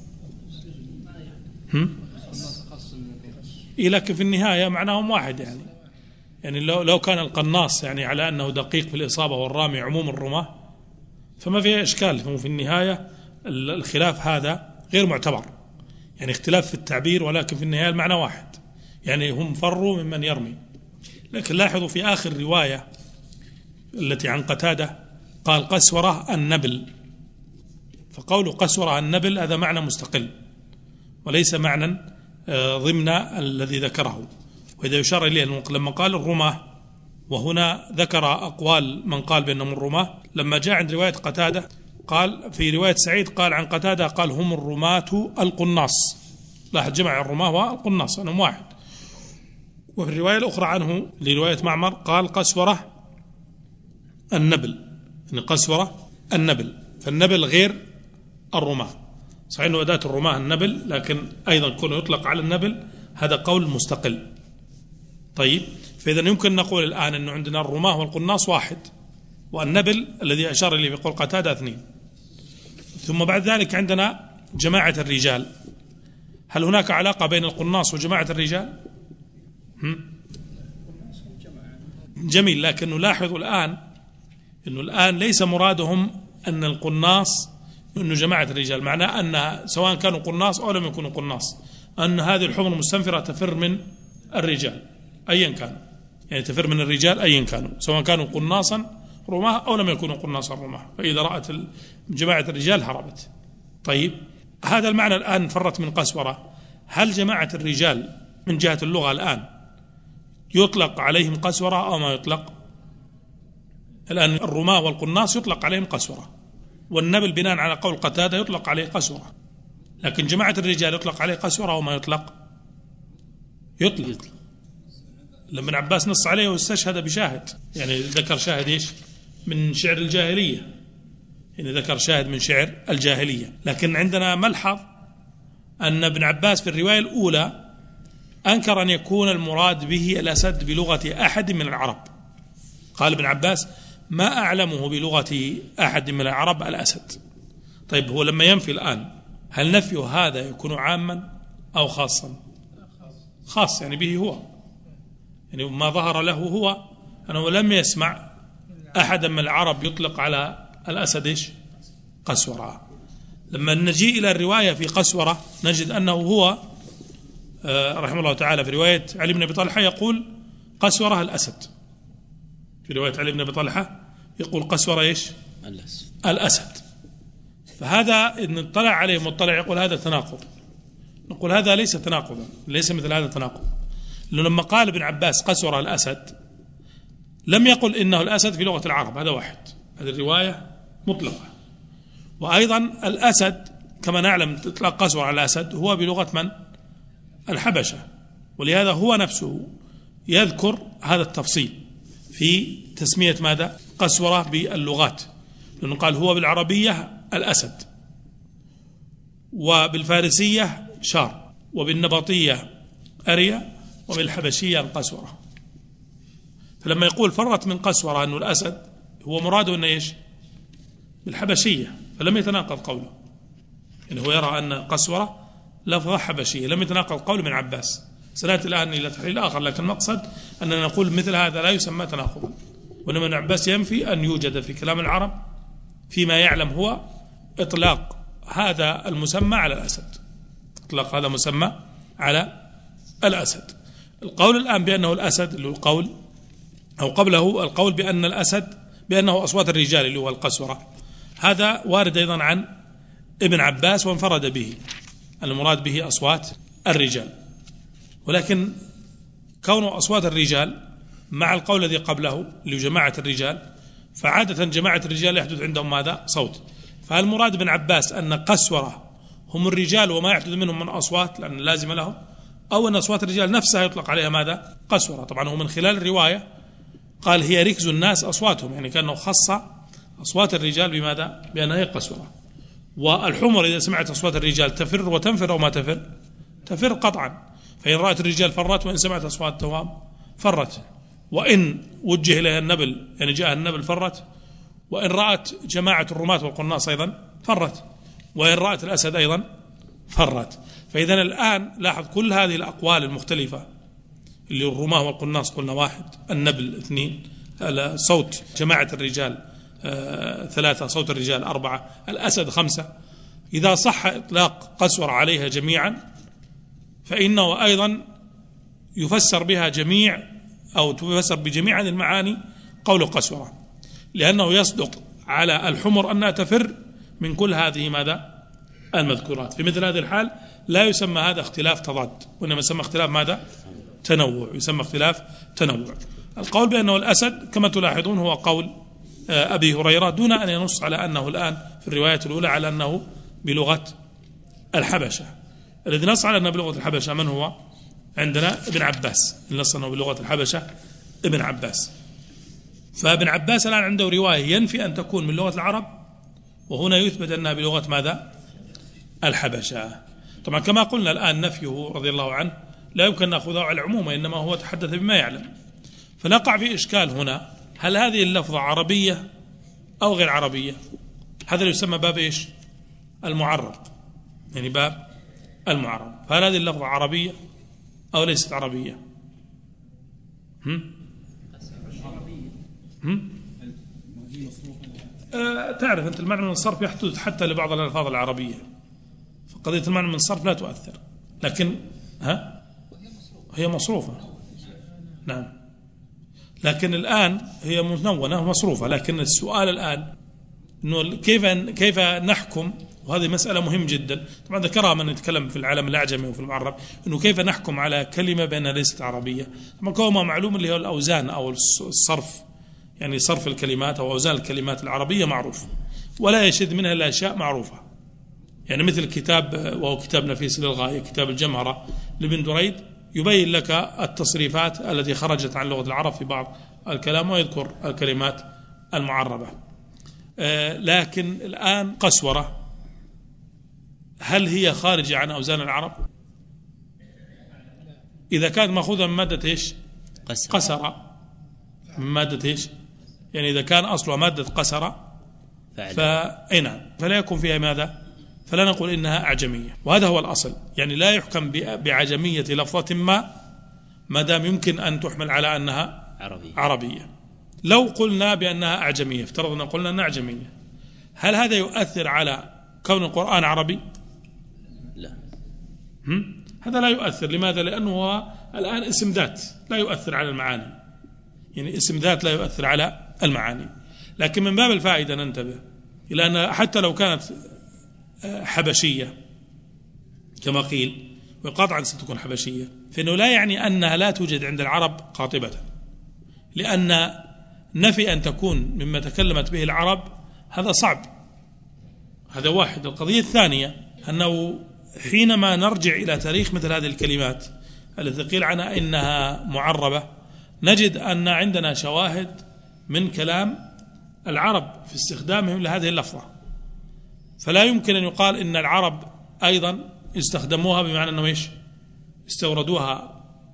هم؟ إيه لكن في النهاية معناهم واحد. يعني يعني لو لو كان القناص يعني على أنه دقيق في الإصابة والرامي عموم الرماة فما فيها إشكال. في النهاية الخلاف هذا غير معتبر، يعني اختلاف في التعبير، ولكن في النهاية المعنى واحد، يعني هم فروا ممن يرمي. لكن لاحظوا في آخر رواية التي عن قتادة قال قسورة النبل، فقول قسورة النبل هذا معنى مستقل وليس معنى ضمن الذي ذكره. وإذا يشار إليه لما قال الرماة، وهنا ذكر أقوال من قال بأنهم الرماة، لما جاء عند رواية قتادة قال في رواية سعيد قال عن قتادة قال هم الرماة القناص. لاحظ جمع الرماة والقناص أنهم واحد. وفي الرواية الأخرى عنه لرواية معمر قال قسورة النبل، يعني قسورة النبل، فالنبل غير الرماة. صحيح أنه أداة الرماة النبل، لكن أيضا كونه يطلق على النبل هذا قول مستقل. طيب، فإذا يمكن نقول الآن أنه عندنا الرماة والقناص واحد، والنبل الذي أشار إليه بقول قتادة اثنين. ثم بعد ذلك عندنا جماعة الرجال. هل هناك علاقة بين القناص وجماعة الرجال؟ هم؟ جميل. لكن نلاحظ الآن أنه الآن ليس مرادهم أن القناص أنه جماعة الرجال، معناه أن سواء كانوا قناص أو لم يكونوا قناص أن هذه الحمر المستنفرة تفر من الرجال أيا كانوا، يعني تفر من الرجال أيا كانوا، سواء كانوا قناصا رماه أو لم يكونوا قناصا رماه، فإذا رأت جماعة الرجال هربت. طيب، هذا المعنى الآن فرت من قسورة. هل جماعة الرجال من جهة اللغة الآن يطلق عليهم قسورة أو ما يطلق؟ الآن الرماة والقناص يطلق عليهم قسورة، والنبل بناء على قول قتادة يطلق عليه قسورة، لكن جماعة الرجال يطلق عليه قسورة أو ما يطلق؟ يطلق, يطلق. لما عباس نص عليه واستشهد بشاهد، يعني ذكر شاهد إيش؟ من شعر الجاهلية، يعني ذكر شاهد من شعر الجاهلية. لكن عندنا ملحظ أن ابن عباس في الرواية الأولى أنكر أن يكون المراد به الأسد بلغة أحد من العرب. قال ابن عباس ما أعلمه بلغة أحد من العرب الأسد. طيب، هو لما ينفي الآن هل نفي هذا يكون عاما أو خاصا؟ خاص، يعني به هو، يعني ما ظهر له هو أنه لم يسمع أحدا من العرب يطلق على الأسد إيش؟ قسورة. لما نجي إلى الرواية في قسورة نجد أنه هو رحمه الله تعالى في رواية علي بن أبي طلحة يقول قسورة الأسد، في رواية علي بن أبي طلحة يقول قسورة إيش؟ الأسد. الأسد. فهذا إن نطلع عليه مطلع يقول هذا تناقض، نقول هذا ليس تناقضا، ليس مثل هذا تناقض. لأنه لما قال ابن عباس قسورة الأسد لم يقل إنه الأسد في لغة العرب، هذا واحد، هذه الرواية مطلقة. وأيضا الأسد كما نعلم تطلق قسورة على الأسد هو بلغة من؟ الحبشة، ولهذا هو نفسه يذكر هذا التفصيل في تسمية ماذا؟ قسورة باللغات، لأنه قال هو بالعربية الأسد، وبالفارسية شار، وبالنبطية أريا، ومن الحبشية القسورة. فلما يقول فرت من قسورة أنه الأسد، هو مراده أنه إيش؟ بالحبشية، فلم يتناقض قوله. يعني هو يرى أن قسورة لفظة حبشية، لم يتناقض قوله من عباس. سنأتي الآن إلى تحليل آخر، لكن المقصد أننا نقول مثل هذا لا يسمى تناقضا، وإنما ابن عباس ينفي أن يوجد في كلام العرب فيما يعلم هو إطلاق هذا المسمى على الأسد، إطلاق هذا المسمى على الأسد. القول الآن بأنه الأسد اللي هو القول، أو قبله القول بأن الأسد بأنه أصوات الرجال اللي هو القسورة، هذا وارد أيضا عن ابن عباس وانفرد به، المراد به أصوات الرجال. ولكن كونه أصوات الرجال مع القول الذي قبله اللي هو جماعة الرجال، فعادة جماعة الرجال يحدث عندهم ماذا؟ صوت. فالمراد ابن عباس أن قسورة هم الرجال وما يحدث منهم من أصوات لأن لازم لهم، أو أن أصوات الرجال نفسها يطلق عليها ماذا؟ قسورة. طبعا هو من خلال الرواية قال هي ركز الناس أصواتهم، يعني كأنه خص أصوات الرجال بماذا؟ بأنها هي قسورة. والحمر إذا سمعت أصوات الرجال تفر وتنفر أو ما تفر؟ تفر قطعا. فإن رأت الرجال فرت، وإن سمعت أصوات الدواب فرت، وإن وجه إليها النبل يعني جاء النبل فرت، وإن رأت جماعة الرماة والقناص أيضا فرت، وإن رأت الأسد أيضا فرت. فإذا الآن لاحظ كل هذه الأقوال المختلفة اللي الرماة والقناص قلنا واحد، النبل اثنين، صوت جماعة الرجال آه، ثلاثة، صوت الرجال أربعة، الأسد خمسة. إذا صح إطلاق قسور عليها جميعا فإنه أيضا يفسر بها جميع أو تفسر بجميع هذه المعاني قول قسورة، لأنه يصدق على الحمر أنها تفر من كل هذه ماذا؟ المذكورات. في مثل هذه الحال لا يسمى هذا اختلاف تضاد، وإنما يسمى اختلاف ماذا؟ تنوع، يسمى اختلاف تنوع. القول بأنه الأسد كما تلاحظون هو قول أبي هريرة، دون أن ينص على أنه الآن في الرواية الأولى على أنه بلغة الحبشة. الذي نص على أنه بلغة الحبشة من هو؟ عندنا ابن عباس، اللي نص أنه بلغة الحبشة ابن عباس. فابن عباس الآن عنده رواية ينفي أن تكون من لغة العرب، وهنا يثبت أنها بلغة ماذا؟ الحبشة. طبعا كما قلنا الآن نفيه رضي الله عنه لا يمكن أن نأخذه على العموم، إنما هو تحدث بما يعلم. فنقع في إشكال هنا، هل هذه اللفظة عربية أو غير عربية؟ هذا يسمى باب إيش؟ المعرب، يعني باب المعرب. فهل هذه اللفظة عربية أو ليست عربية؟ هم؟ هم؟ أه تعرف أنت المعنى من الصرف يحدث حتى لبعض الألفاظ العربية، فقضية المعنى من الصرف لا تؤثر، لكن ها هي مصروفة. نعم، لكن الآن هي منونة ومصروفة. لكن السؤال الآن إنه كيف كيف نحكم، وهذه مسألة مهم جدا. طبعا ذكرها من يتكلم في العالم الأعجمي وفي المعرب، إنه كيف نحكم على كلمة بأنها ليست عربية. طبعا كما معلوم اللي هو الأوزان أو الصرف، يعني صرف الكلمات أو أوزان الكلمات العربية معروف، ولا يشد منها إلا أشياء معروفة. يعني مثل كتاب، وهو كتاب نفيس للغاية، كتاب الجمهرة لابن دريد، يبين لك التصريفات التي خرجت عن لغة العرب في بعض الكلام، ويذكر الكلمات المعربة. آه لكن الآن قسورة هل هي خارجة عن أوزان العرب؟ إذا كانت مأخوذة من مادة إيش؟ قسرة. من مادة إيش؟ يعني إذا كان أصلها مادة قسرة فأين فلا يكون فيها ماذا؟ فلا نقول إنها أعجمية، وهذا هو الأصل. يعني لا يحكم بعجمية لفظة ما ما دام يمكن أن تحمل على أنها عربية. عربية. لو قلنا بأنها أعجمية، افترضنا قلنا أنها أعجمية، هل هذا يؤثر على كون القرآن عربي؟ لا، هم؟ هذا لا يؤثر. لماذا؟ لأنه هو الآن اسم ذات لا يؤثر على المعاني، يعني اسم ذات لا يؤثر على المعاني. لكن من باب الفائدة ننتبه إلى أن حتى لو كانت حبشية كما قيل، وقطعا ستكون حبشية، فإنه لا يعني أنها لا توجد عند العرب قاطبة، لأن نفي أن تكون مما تكلمت به العرب هذا صعب. هذا واحد. القضية الثانية أنه حينما نرجع إلى تاريخ مثل هذه الكلمات التي قيل عنها إنها معربة، نجد أن عندنا شواهد من كلام العرب في استخدامهم لهذه اللفظة. فلا يمكن أن يقال إن العرب أيضا استخدموها بمعنى أنهم إيش؟ استوردوها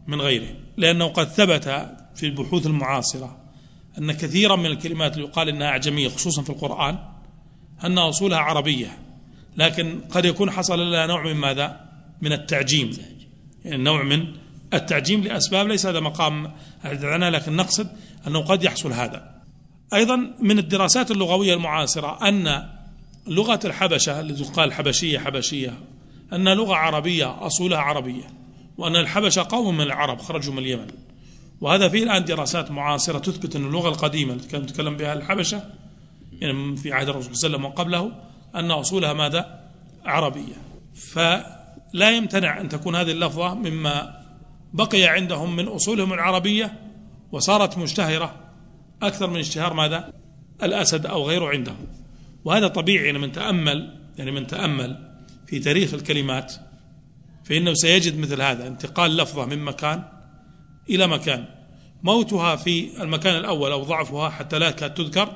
من غيره، لأنه قد ثبت في البحوث المعاصرة أن كثيرا من الكلمات اللي يقال إنها أعجمية خصوصا في القرآن أن أصولها عربية، لكن قد يكون حصل لها نوع من ماذا؟ من التعجيم، يعني نوع من التعجيم لأسباب ليس هذا مقام عنها، لكن نقصد أنه قد يحصل هذا. أيضا من الدراسات اللغوية المعاصرة أن لغة الحبشة التي تقال حبشية حبشية أنها لغة عربية أصولها عربية، وأن الحبشة قوم من العرب خرجوا من اليمن، وهذا فيه الآن دراسات معاصرة تثبت أن اللغة القديمة التي كانت تتكلم بها الحبشة يعني في عهد الرسول صلى الله عليه وسلم وقبله أن أصولها ماذا؟ عربية. فلا يمتنع أن تكون هذه اللفظة مما بقي عندهم من أصولهم العربية وصارت مشتهرة أكثر من اشتهار ماذا؟ الأسد أو غيره عندهم. وهذا طبيعي، يعني من تأمل يعني من تأمل في تاريخ الكلمات فإنه سيجد مثل هذا انتقال لفظة من مكان إلى مكان، موتها في المكان الأول أو ضعفها حتى لا تذكر،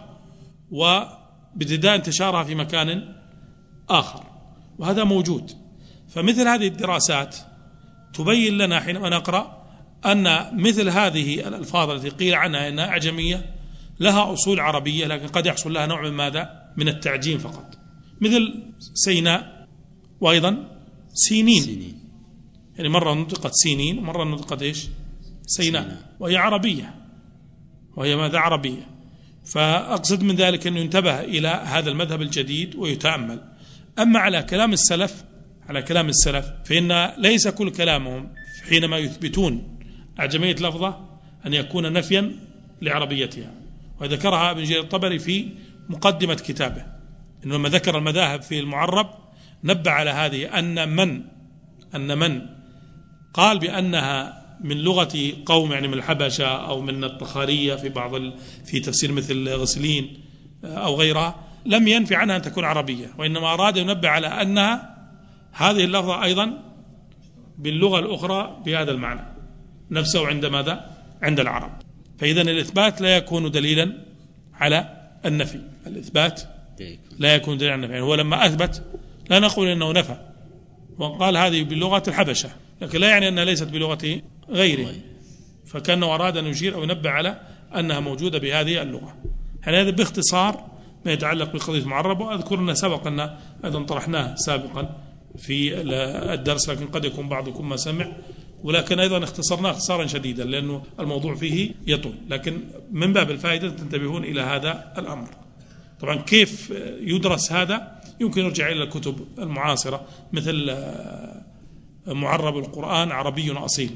وبابتداء انتشارها في مكان آخر، وهذا موجود. فمثل هذه الدراسات تبين لنا حينما نقرأ أن مثل هذه الألفاظ التي قيل عنها أنها أعجمية لها أصول عربية، لكن قد يحصل لها نوع من ماذا؟ من التعجيم فقط، مثل سيناء وأيضا سينين, سينين. يعني مرة نطقت سينين ومرة نطقت إيش؟ سيناء, سيناء. وهي عربية، وهي ماذا؟ عربية. فأقصد من ذلك أنه ينتبه إلى هذا المذهب الجديد ويتأمل. أما على كلام السلف على كلام السلف فإن ليس كل كلامهم حينما يثبتون أعجمية لفظة أن يكون نفيا لعربيتها، وذكرها ابن جرير الطبري في مقدمة كتابه، إنه لما ذكر المذاهب في المعرب نبه على هذه أن من أن من قال بأنها من لغة قوم يعني من الحبشة أو من الطخارية في بعض في تفسير مثل غسلين أو غيرها لم ينفي عنها أن تكون عربية، وإنما أراد ينبه على أنها هذه اللفظة أيضا باللغة الأخرى بهذا المعنى نفسه عند ماذا؟ عند العرب. فإذا الإثبات لا يكون دليلا على النفي، الإثبات لا يكون دليلا على النفي. يعني هو لما أثبت لا نقول إنه نفى، وقال هذه بلغة الحبشة، لكن لا يعني أنها ليست بلغة غيره، فكأنه أراد أن يشير أو ينبه على أنها موجودة بهذه اللغة. يعني هذا باختصار ما يتعلق بقضية المعرب، وأذكر أن سبق أن أيضا طرحناه سابقا في الدرس، لكن قد يكون بعضكم ما سمع، ولكن أيضا اختصرناه اختصارا شديدا لأنه الموضوع فيه يطول، لكن من باب الفائدة تنتبهون إلى هذا الأمر. طبعا كيف يدرس هذا يمكن يرجع إلى الكتب المعاصرة مثل معرب القرآن عربي أصيل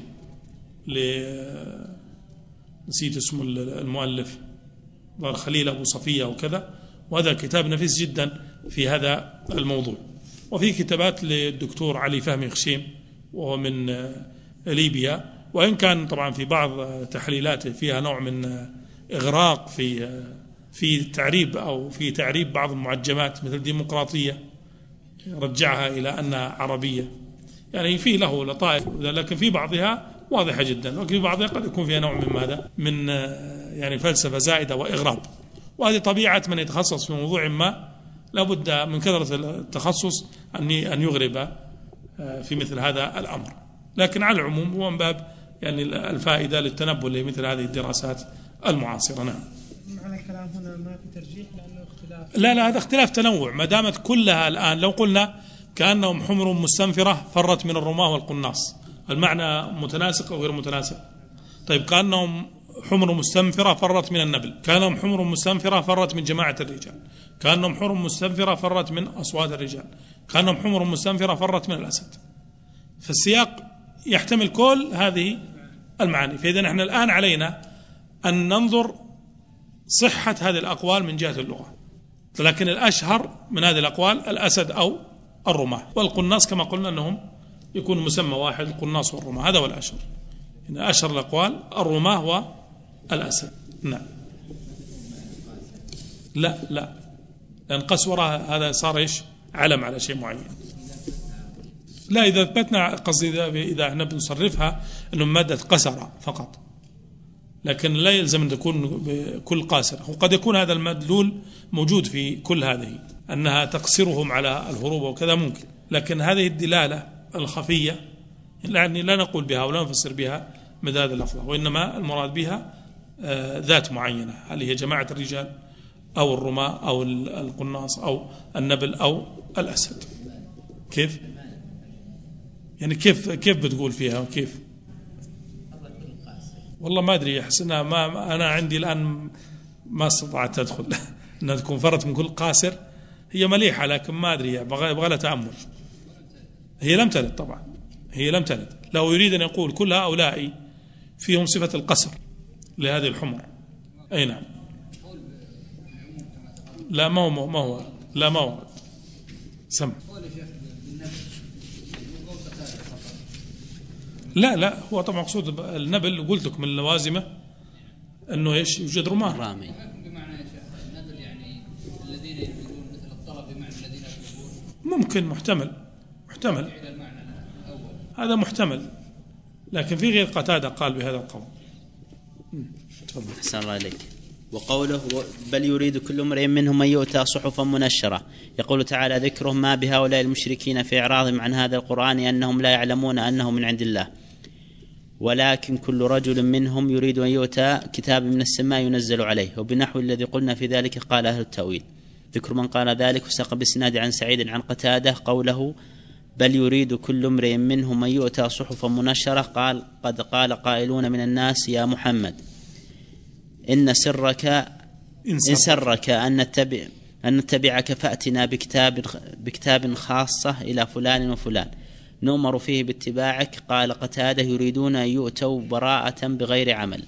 نسيت اسم المؤلف خليل أبو صفية وكذا، وهذا كتاب نفيس جدا في هذا الموضوع. وفي كتابات للدكتور علي فهمي خشيم وهو من ليبيا، وإن كان طبعا في بعض تحليلاته فيها نوع من إغراق في في تعريب أو في تعريب بعض المعجمات مثل الديمقراطية رجعها إلى أنها عربية، يعني في له لطائف، لكن في بعضها واضحة جدا، وفي بعضها قد يكون فيها نوع من ماذا؟ من يعني فلسفة زائدة وإغراب. وهذه طبيعة من يتخصص في موضوع ما، لابد من كثرة التخصص أن أن يغرب في مثل هذا الأمر، لكن على العموم هو من باب يعني الفائدة للتنبؤ لمثل هذه الدراسات المعاصرة. نعم. معنى الكلام هنا ما في ترجيح لأنه اختلاف؟ لا لا، هذا اختلاف تنوع، ما دامت كلها الآن لو قلنا كأنهم حمر مستنفرة فرت من الرماة والقناص، المعنى متناسق أو غير متناسق؟ طيب كأنهم حمر مستنفرة فرت من النبل، كأنهم حمر مستنفرة فرت من جماعة الرجال، كأنهم حمر مستنفرة فرت من أصوات الرجال، كأنهم حمر مستنفرة فرت من الأسد. فالسياق يحتمل كل هذه المعاني. فإذا نحن الآن علينا أن ننظر صحة هذه الأقوال من جهة اللغة، لكن الأشهر من هذه الأقوال الأسد أو الرماة، والقناص كما قلنا أنهم يكون مسمى واحد، القناص والرماة، هذا هو الأشهر. إن أشهر الأقوال الرماة والأسد. نعم. لا لا، لأن قسورة هذا صار إيش؟ علم على شيء معين. لا، إذا أثبتنا قصدي إذا احنا بنصرفها أنه مادة قسرة فقط، لكن لا يلزم أن تكون بكل قاسرة، وقد يكون هذا المدلول موجود في كل هذه أنها تقصرهم على الهروب وكذا ممكن، لكن هذه الدلالة الخفية يعني لا نقول بها ولا نفسر بها من هذه اللفظة، وإنما المراد بها ذات معينة، هل هي جماعة الرجال أو الرماة أو القناص أو النبل أو الأسد. كيف يعني كيف كيف بتقول فيها وكيف؟ والله ما أدري، أحسنها ما أنا عندي الآن ما استطعت أدخل أنها تكون فرت من كل قاصر. هي مليحة لكن ما أدري، يبغى لها تأمل. هي لم تلد طبعا، هي لم تلد. لو يريد أن يقول كل هؤلاء فيهم صفة القصر لهذه الحمر. أي نعم. لا ما هو ما هو لا ما هو سم لا لا هو طبعا مقصود النبل، قلت لك من اللوازمه انه ايش يوجد رماه رامي. بمعنى يا شيخ النبل يعني الذين يريدون مثل الطلب بمعنى الذين يطلبون، ممكن محتمل محتمل هذا محتمل، لكن في غير قتادة قال بهذا القول. تفضل. أحسن الله عليك. وقوله بل يريد كل امرئ منهم أن يؤتى صحفا منشرة، يقول تعالى ذكرهم ما بهؤلاء المشركين في إعراضهم عن هذا القرآن أنهم لا يعلمون أنه من عند الله، ولكن كل رجل منهم يريد أن يؤتى كتاب من السماء ينزل عليه، وبنحو الذي قلنا في ذلك قال أهل التأويل. ذكر من قال ذلك وساق بإسناد عن سعيد عن قتادة قوله بل يريد كل امرئ منهم أن يؤتى صحفا منشرة، قال قد قال قائلون من الناس يا محمد إن سرك إن سرك أن نتبع أن نتبعك فأتنا بكتاب بكتاب خاصة إلى فلان وفلان نؤمر فيه باتباعك. قال قتادة يريدون أن يؤتوا براءة بغير عمل.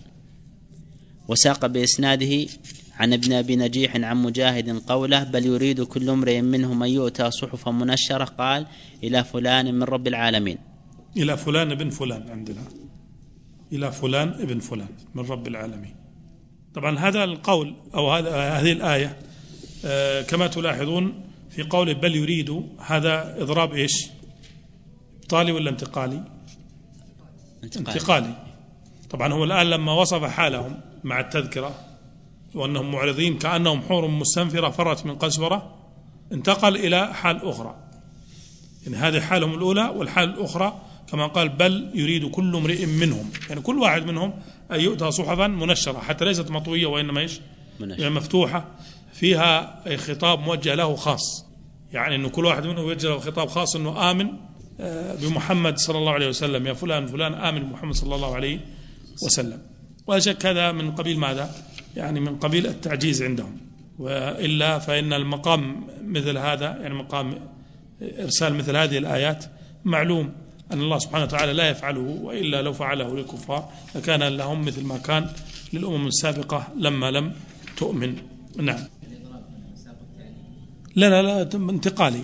وساق بإسناده عن ابن أبي نجيح عن مجاهد قوله بل يريد كل امرئ منهم أن يؤتى صحفا منشرة، قال إلى فلان من رب العالمين. إلى فلان ابن فلان عندنا، إلى فلان ابن فلان من رب العالمين. طبعا هذا القول أو هذا هذه الآية آه كما تلاحظون في قوله بل يريد، هذا إضراب إيش؟ إبطالي ولا انتقالي؟ انتقالي. انتقالي. طبعا هو الآن لما وصف حالهم مع التذكرة وأنهم معرضين كأنهم حور مستنفرة فرت من قسورة، انتقل إلى حال أخرى، يعني هذه حالهم الأولى، والحال الأخرى كما قال بل يريد كل امرئ منهم، يعني كل واحد منهم أن يؤتى صحفا منشرة، حتى ليست مطوية وإنما إيش؟ يعني مفتوحة فيها خطاب موجه له خاص، يعني أنه كل واحد منهم يوجه له خطاب خاص أنه آمن بمحمد صلى الله عليه وسلم، يا فلان فلان آمن بمحمد صلى الله عليه وسلم. ولا شك هذا من قبيل ماذا؟ يعني من قبيل التعجيز عندهم، وإلا فإن المقام مثل هذا، يعني مقام إرسال مثل هذه الآيات معلوم أن الله سبحانه وتعالى لا يفعله، وإلا لو فعله للكفار لكان لهم مثل ما كان للأمم السابقة لما لم تؤمن. نعم. لا لا لا انتقالي،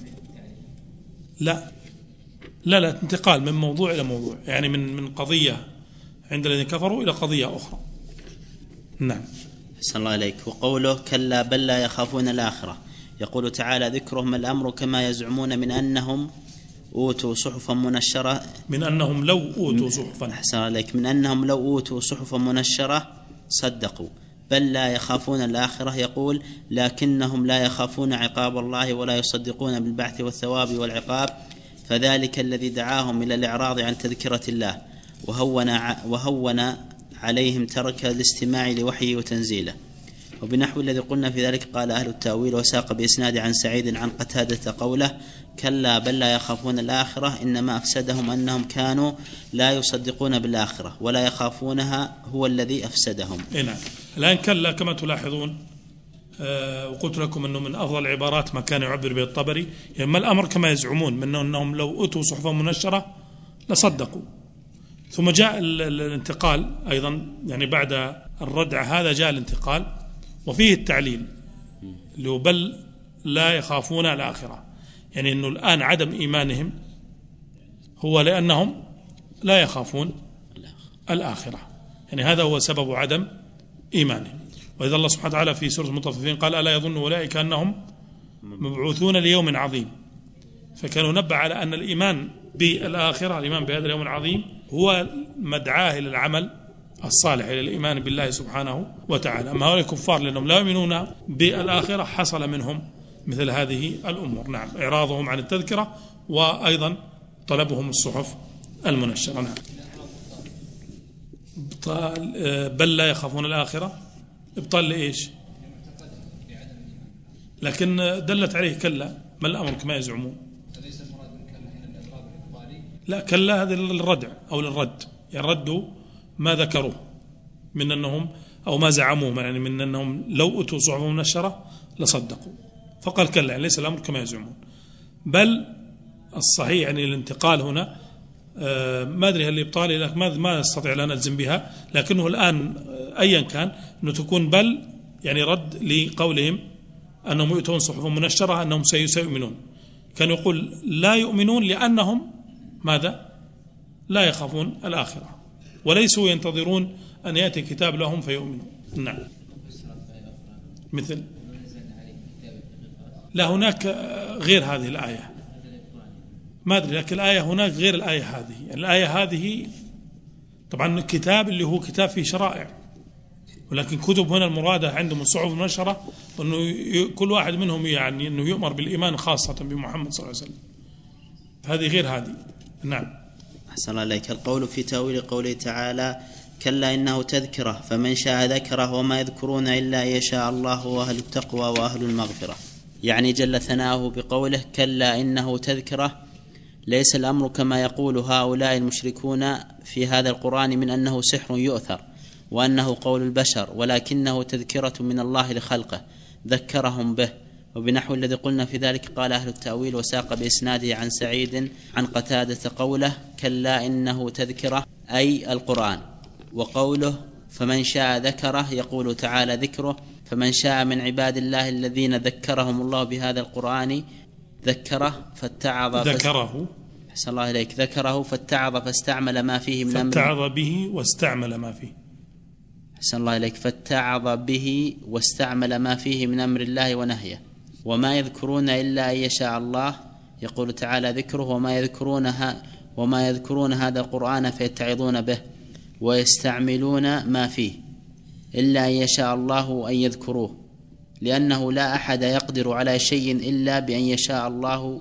لا لا لا انتقال من موضوع إلى موضوع، يعني من من قضية عند الذين كفروا إلى قضية أخرى. نعم. أحسن الله عليك. وقوله كلا بل لا يخافون الآخرة، يقول تعالى ذكرهم الأمر كما يزعمون من أنهم أوتوا صحفا منشرة، من أنهم لو أوتوا صحفا. أحسن عليك. من أنهم لو أوتوا صحفا منشرة صدقوا، بل لا يخافون الآخرة، يقول لكنهم لا يخافون عقاب الله ولا يصدقون بالبعث والثواب والعقاب، فذلك الذي دعاهم إلى الإعراض عن تذكرة الله وهون وهون عليهم ترك الاستماع لوحيه وتنزيله. وبنحو الذي قلنا في ذلك قال أهل التأويل. وساق بإسناد عن سعيد عن قتادة قوله كلا بل لا يخافون الآخرة إنما أفسدهم أنهم كانوا لا يصدقون بالآخرة ولا يخافونها، هو الذي أفسدهم. نعم. الآن كلا كما تلاحظون آه وقلت لكم أنه من أفضل العبارات ما كان يعبر به الطبري، يعني ما الأمر كما يزعمون من أنهم لو أتوا صحفا منشرة لصدقوا. ثم جاء الانتقال أيضا، يعني بعد الردع هذا جاء الانتقال وفيه التعليل اللي هو بل لا يخافون الآخرة، يعني أنه الآن عدم إيمانهم هو لأنهم لا يخافون الآخرة، يعني هذا هو سبب عدم إيمانهم. وإذا الله سبحانه وتعالى في سورة المطففين قال ألا يظن أولئك أنهم مبعوثون ليوم عظيم، فكانوا نبه على أن الإيمان بالآخرة، الإيمان بهذا اليوم العظيم هو مدعاه إلى العمل الصالح، إلى الإيمان بالله سبحانه وتعالى. أما هؤلاء الكفار لأنهم لا يؤمنون بالآخرة حصل منهم مثل هذه الأمور. نعم. إعراضهم عن التذكرة وأيضا طلبهم الصحف المنشرة. نعم. قال بل لا يخافون الآخرة إبطال لإيش؟ لكن دلت عليه كلا ما الأمر كما يزعمون. أليس المراد من كلا هنا الإضراب الإبطالي؟ لا كلا هذا للردع أو للرد، يعني ردوا ما ذكروه من أنهم أو ما زعموه، يعني من أنهم لو أتوا صحف منشرة لصدقوا، فقال كلا يعني ليس الأمر كما يزعمون. بل الصحيح يعني الانتقال هنا آه ما أدري هل الإبطالي لكن ما ما أستطيع أن ألزم بها، لكنه الآن آه أيا كان أنه تكون بل يعني رد لقولهم أنهم يؤتون صحف منشرة أنهم سيؤمنون. كان يقول لا يؤمنون لأنهم ماذا؟ لا يخافون الآخرة وليسوا ينتظرون أن يأتي كتاب لهم فيؤمنون. نعم. مثل لا هناك غير هذه الآية ما أدري، لكن الآية هناك غير الآية هذه. يعني الآية هذه طبعا الكتاب اللي هو كتاب فيه شرائع، ولكن كتب هنا المرادة عندهم الصحف المنشرة أنه كل واحد منهم يعني أنه يؤمر بالإيمان خاصة بمحمد صلى الله عليه وسلم، هذه غير هذه. نعم. أحسن الله عليك. القول في تأويل قوله تعالى كلا إنه تذكرة فمن شاء ذكره وما يذكرون إلا أن يشاء الله وأهل التقوى وأهل المغفرة، يعني جل ثناؤه بقوله كلا إنه تذكرة. ليس الأمر كما يقول هؤلاء المشركون في هذا القرآن من أنه سحر يؤثر وأنه قول البشر، ولكنه تذكرة من الله لخلقه ذكرهم به، وبنحو الذي قلنا في ذلك قال أهل التأويل وساق بإسناده عن سعيد عن قتادة قوله كلا إنه تذكرة أي القرآن. وقوله فمن شاء ذكره يقول تعالى ذكره، فمن شاء من عباد الله الذين ذكرهم الله بهذا القرآن ذكره فاتعظ ذكره أحسن الله إليك ذكره فاتعظ فاستعمل ما فيه من أمر فاتعظ به واستعمل ما فيه أحسن الله إليك فاتعظ به واستعمل ما فيه من أمر الله ونهيه. وما يذكرون إلا أن يشاء الله يقول تعالى ذكره وما يذكرونها وما يذكرون هذا القرآن فيتعظون به ويستعملون ما فيه إلا أن يشاء الله أن يذكروه، لأنه لا أحد يقدر على شيء إلا بأن يشاء الله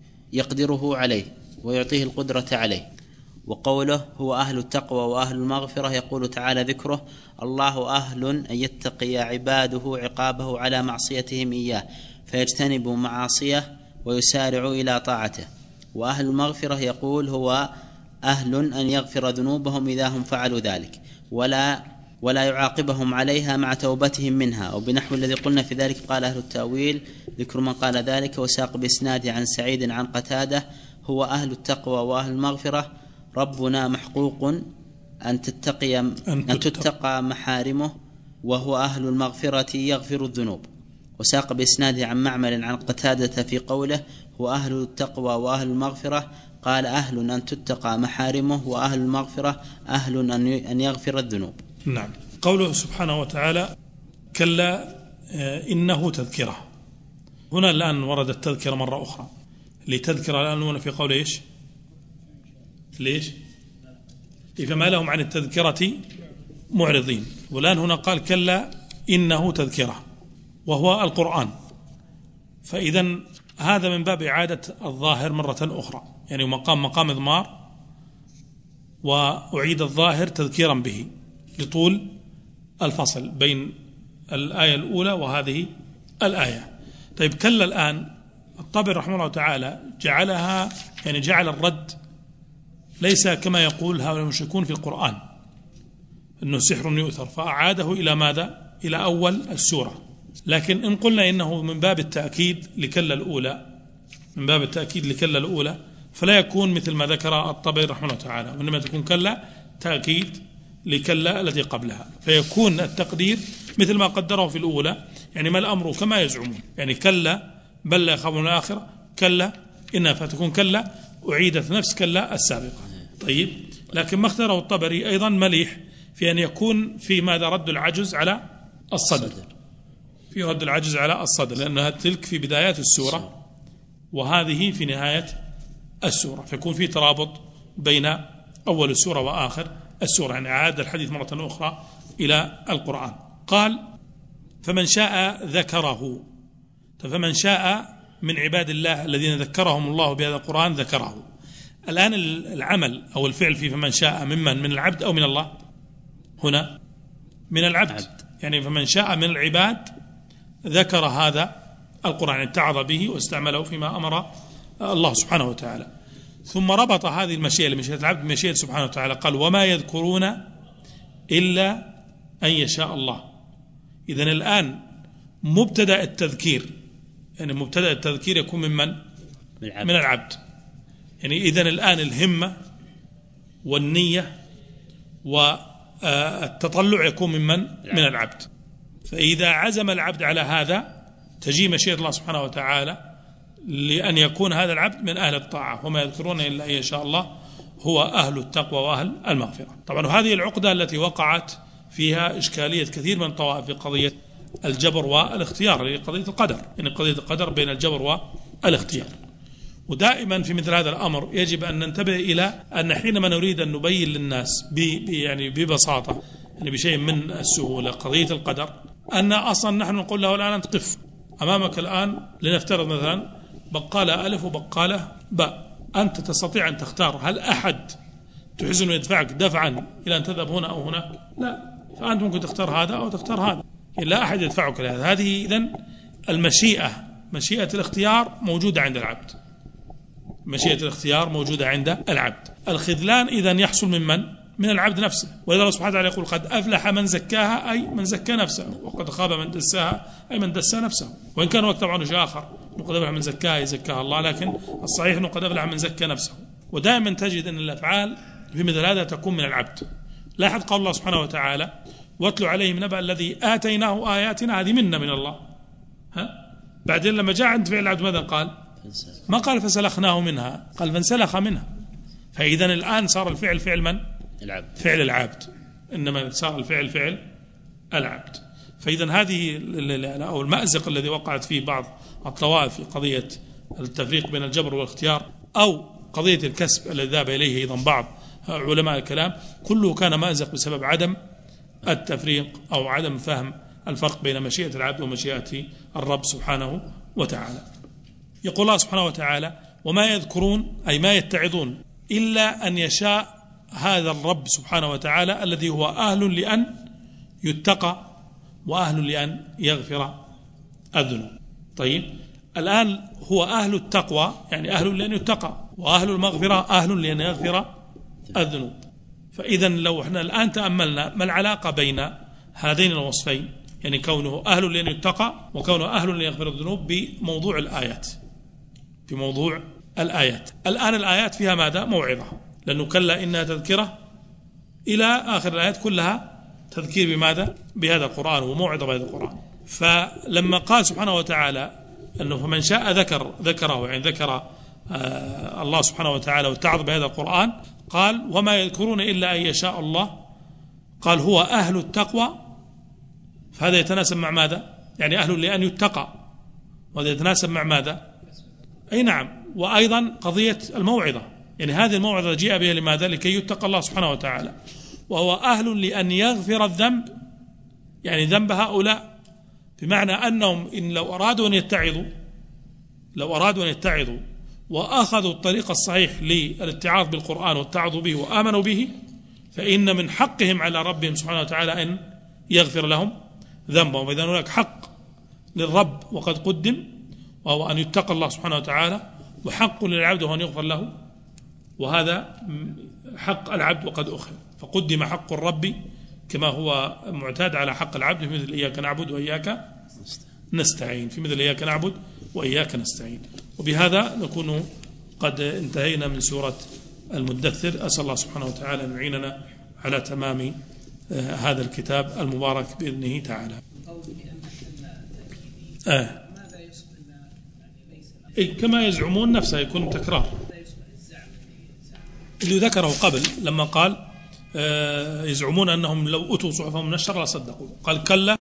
يقدره عليه ويعطيه القدرة عليه. وقوله هو أهل التقوى وأهل المغفرة يقول تعالى ذكره الله أهل أن يتقي عباده عقابه على معصيتهم إياه فيجتنبوا معاصيه ويسارعوا إلى طاعته. وأهل المغفرة يقول هو أهل أن يغفر ذنوبهم إذا هم فعلوا ذلك ولا ولا يعاقبهم عليها مع توبتهم منها. وبنحو الذي قلنا في ذلك قال أهل التأويل ذكر من قال ذلك وساق بإسناده عن سعيد عن قتادة هو أهل التقوى وأهل المغفرة ربنا محقوق أن تتقي أن تتقى محارمه وهو أهل المغفرة يغفر الذنوب. وساق بإسناده عن معمر عن قتادة في قوله هو أهل التقوى وأهل المغفرة قال أهل أن تتقى محارمه وأهل المغفرة أهل أن يغفر الذنوب. نعم. قوله سبحانه وتعالى كلا إنه تذكرة، هنا الآن ورد التذكرة مرة أخرى لتذكرة الآن هنا في قول إيش ليش فما لهم عن التذكرة معرضين، والآن هنا قال كلا إنه تذكرة وهو القرآن، فإذا هذا من باب إعادة الظاهر مرة أخرى، يعني مقام مقام إضمار وأعيد الظاهر تذكيرا به لطول الفصل بين الآية الأولى وهذه الآية. طيب كلا الآن الطبري رحمه الله تعالى جعلها يعني جعل الرد ليس كما يقول هؤلاء المشركون في القرآن أنه سحر يؤثر، فأعاده إلى ماذا؟ إلى أول السورة. لكن إن قلنا إنه من باب التأكيد لكلا الأولى من باب التأكيد لكلا الأولى فلا يكون مثل ما ذكر الطبري رحمه الله تعالى، وإنما تكون كلا تأكيد لكلا التي قبلها، فيكون التقدير مثل ما قدره في الأولى، يعني ما الأمر كما يزعمون، يعني كلا بل لا يخافون الآخرة كلا إنها، فتكون كلا أعيدت نفس كلا السابقة. طيب لكن ما اختاره الطبري أيضا مليح في أن يكون في ماذا رد العجز على الصدر، في رد العجز على الصدر، لأنها تلك في بدايات السورة وهذه في نهاية السورة، فيكون في ترابط بين أول السورة وآخر السورة، يعني عاد الحديث مرة أخرى إلى القرآن. قال فمن شاء ذكره، فمن شاء من عباد الله الذين ذكرهم الله بهذا القرآن ذكره. الآن العمل أو الفعل في فمن شاء ممن من العبد أو من الله هنا من العبد عبد. يعني فمن شاء من العباد ذكر هذا القرآن، اتعظ به واستعمله فيما أمر الله سبحانه وتعالى. ثم ربط هذه المشيئة لمشيئة العبد بمشيئة سبحانه وتعالى، قال وما يذكرون إلا أن يشاء الله. إذن الآن مبتدأ التذكير، يعني مبتدأ التذكير يكون من من؟ بالعبد. من العبد. يعني إذن الآن الهمة والنية والتطلع يكون من من؟ من العبد. فإذا عزم العبد على هذا تجي مشيئة الله سبحانه وتعالى لأن يكون هذا العبد من أهل الطاعة. وما يذكرون إلا أن يشاء الله هو أهل التقوى وأهل المغفرة. طبعا هذه العقدة التي وقعت فيها إشكالية كثير من الطوائف في قضية الجبر والاختيار، يعني قضية القدر، يعني قضية القدر بين الجبر والاختيار. ودائما في مثل هذا الأمر يجب أن ننتبه إلى أن حينما نريد أن نبين للناس يعني ببساطة، يعني بشيء من السهولة قضية القدر، أن أصلا نحن نقول له الآن أنت قف أمامك الآن، لنفترض مثلا بقالة ألف وبقالة باء، أنت تستطيع أن تختار هل أحد تحس أنه يدفعك دفعا إلى أن تذهب هنا أو هنا؟ لا، فأنت ممكن تختار هذا أو تختار هذا، يعني لا أحد يدفعك لهذا. هذه إذن المشيئة، مشيئة الاختيار موجودة عند العبد، مشيئة الاختيار موجودة عند العبد. الخذلان إذن يحصل من من؟ من العبد نفسه. ولذا الله سبحانه وتعالى يقول قد أفلح من زكاها أي من زكى نفسه، وقد خاب من دساها أي من دسى نفسه. وإن كان وقت طبعا شيء آخر، قد أفلح من زكاها يزكاها الله، لكن الصحيح أنه قد أفلح من زكى نفسه. ودائما تجد أن الأفعال في مثل هذا تكون من العبد. لاحظ قول الله سبحانه وتعالى واتلو عليهم نبأ الذي آتيناه آياتنا، هذه منا من الله. ها؟ بعدين لما جاء عند فعل العبد ماذا قال؟ ما قال فسلخناه منها، قال فانسلخ منها. فإذا الآن صار الفعل فعل من؟ العبد. فعل العبد، إنما صار الفعل فعل العبد. فإذا هذه أو المأزق الذي وقعت فيه بعض الطوائف في قضية التفريق بين الجبر والاختيار، أو قضية الكسب الذي ذهب إليه أيضا بعض علماء الكلام، كله كان مأزق بسبب عدم التفريق أو عدم فهم الفرق بين مشيئة العبد ومشيئة الرب سبحانه وتعالى. يقول الله سبحانه وتعالى وما يذكرون أي ما يتعظون إلا أن يشاء هذا الرب سبحانه وتعالى الذي هو أهل لأن يتقى وأهل لأن يغفر الذنوب. طيب الآن هو أهل التقوى، يعني أهل لأن يتقى، وأهل المغفرة أهل لأن يغفر الذنوب. فإذا لو احنا الآن تأملنا ما العلاقة بين هذين الوصفين، يعني كونه أهل لأن يتقى وكونه أهل لأن يغفر الذنوب، بموضوع الآيات، في موضوع الآيات. الآن الآيات فيها ماذا؟ موعظة، لأنه كلا إنها تذكرة إلى آخر الآيات كلها تذكير بماذا؟ بهذا القرآن وموعظة بهذا القرآن. فلما قال سبحانه وتعالى أنه فمن شاء ذكر ذكره، يعني ذكر آه الله سبحانه وتعالى واتعظ بهذا القرآن، قال وما يذكرون إلا أن يشاء الله، قال هو أهل التقوى. فهذا يتناسب مع ماذا؟ يعني أهل لأن يتقى، وهذا يتناسب مع ماذا؟ أي نعم. وأيضا قضية الموعظة، يعني هذه الموعظة جاء بها لماذا؟ لكي يتقى الله سبحانه وتعالى. وهو أهل لأن يغفر الذنب، يعني ذنب هؤلاء، بمعنى أنهم إن لو أرادوا أن يتعظوا لو أرادوا أن يتعظوا وأخذوا الطريق الصحيح للاتعاظ بالقرآن والتعظ به وآمنوا به، فإن من حقهم على ربهم سبحانه وتعالى أن يغفر لهم ذنبهم. فإذا هناك حق للرب وقد قدم، وهو أن يتقى الله سبحانه وتعالى، وحق للعبد وهو أن يغفر له، وهذا حق العبد وقد أخذ. فقدم حق الرب كما هو معتاد على حق العبد في مثل إياك نعبد وإياك نستعين، في مثل إياك نعبد وإياك نستعين. وبهذا نكون قد انتهينا من سورة المدثر. أسأل الله سبحانه وتعالى أن يعيننا على تمام هذا الكتاب المبارك بإذنه تعالى. آه. كما يزعمون نفسه يكون تكرار اللي ذكره قبل لما قال آه يزعمون أنهم لو أتوا صحفا منشرة لصدقوا، قال كلا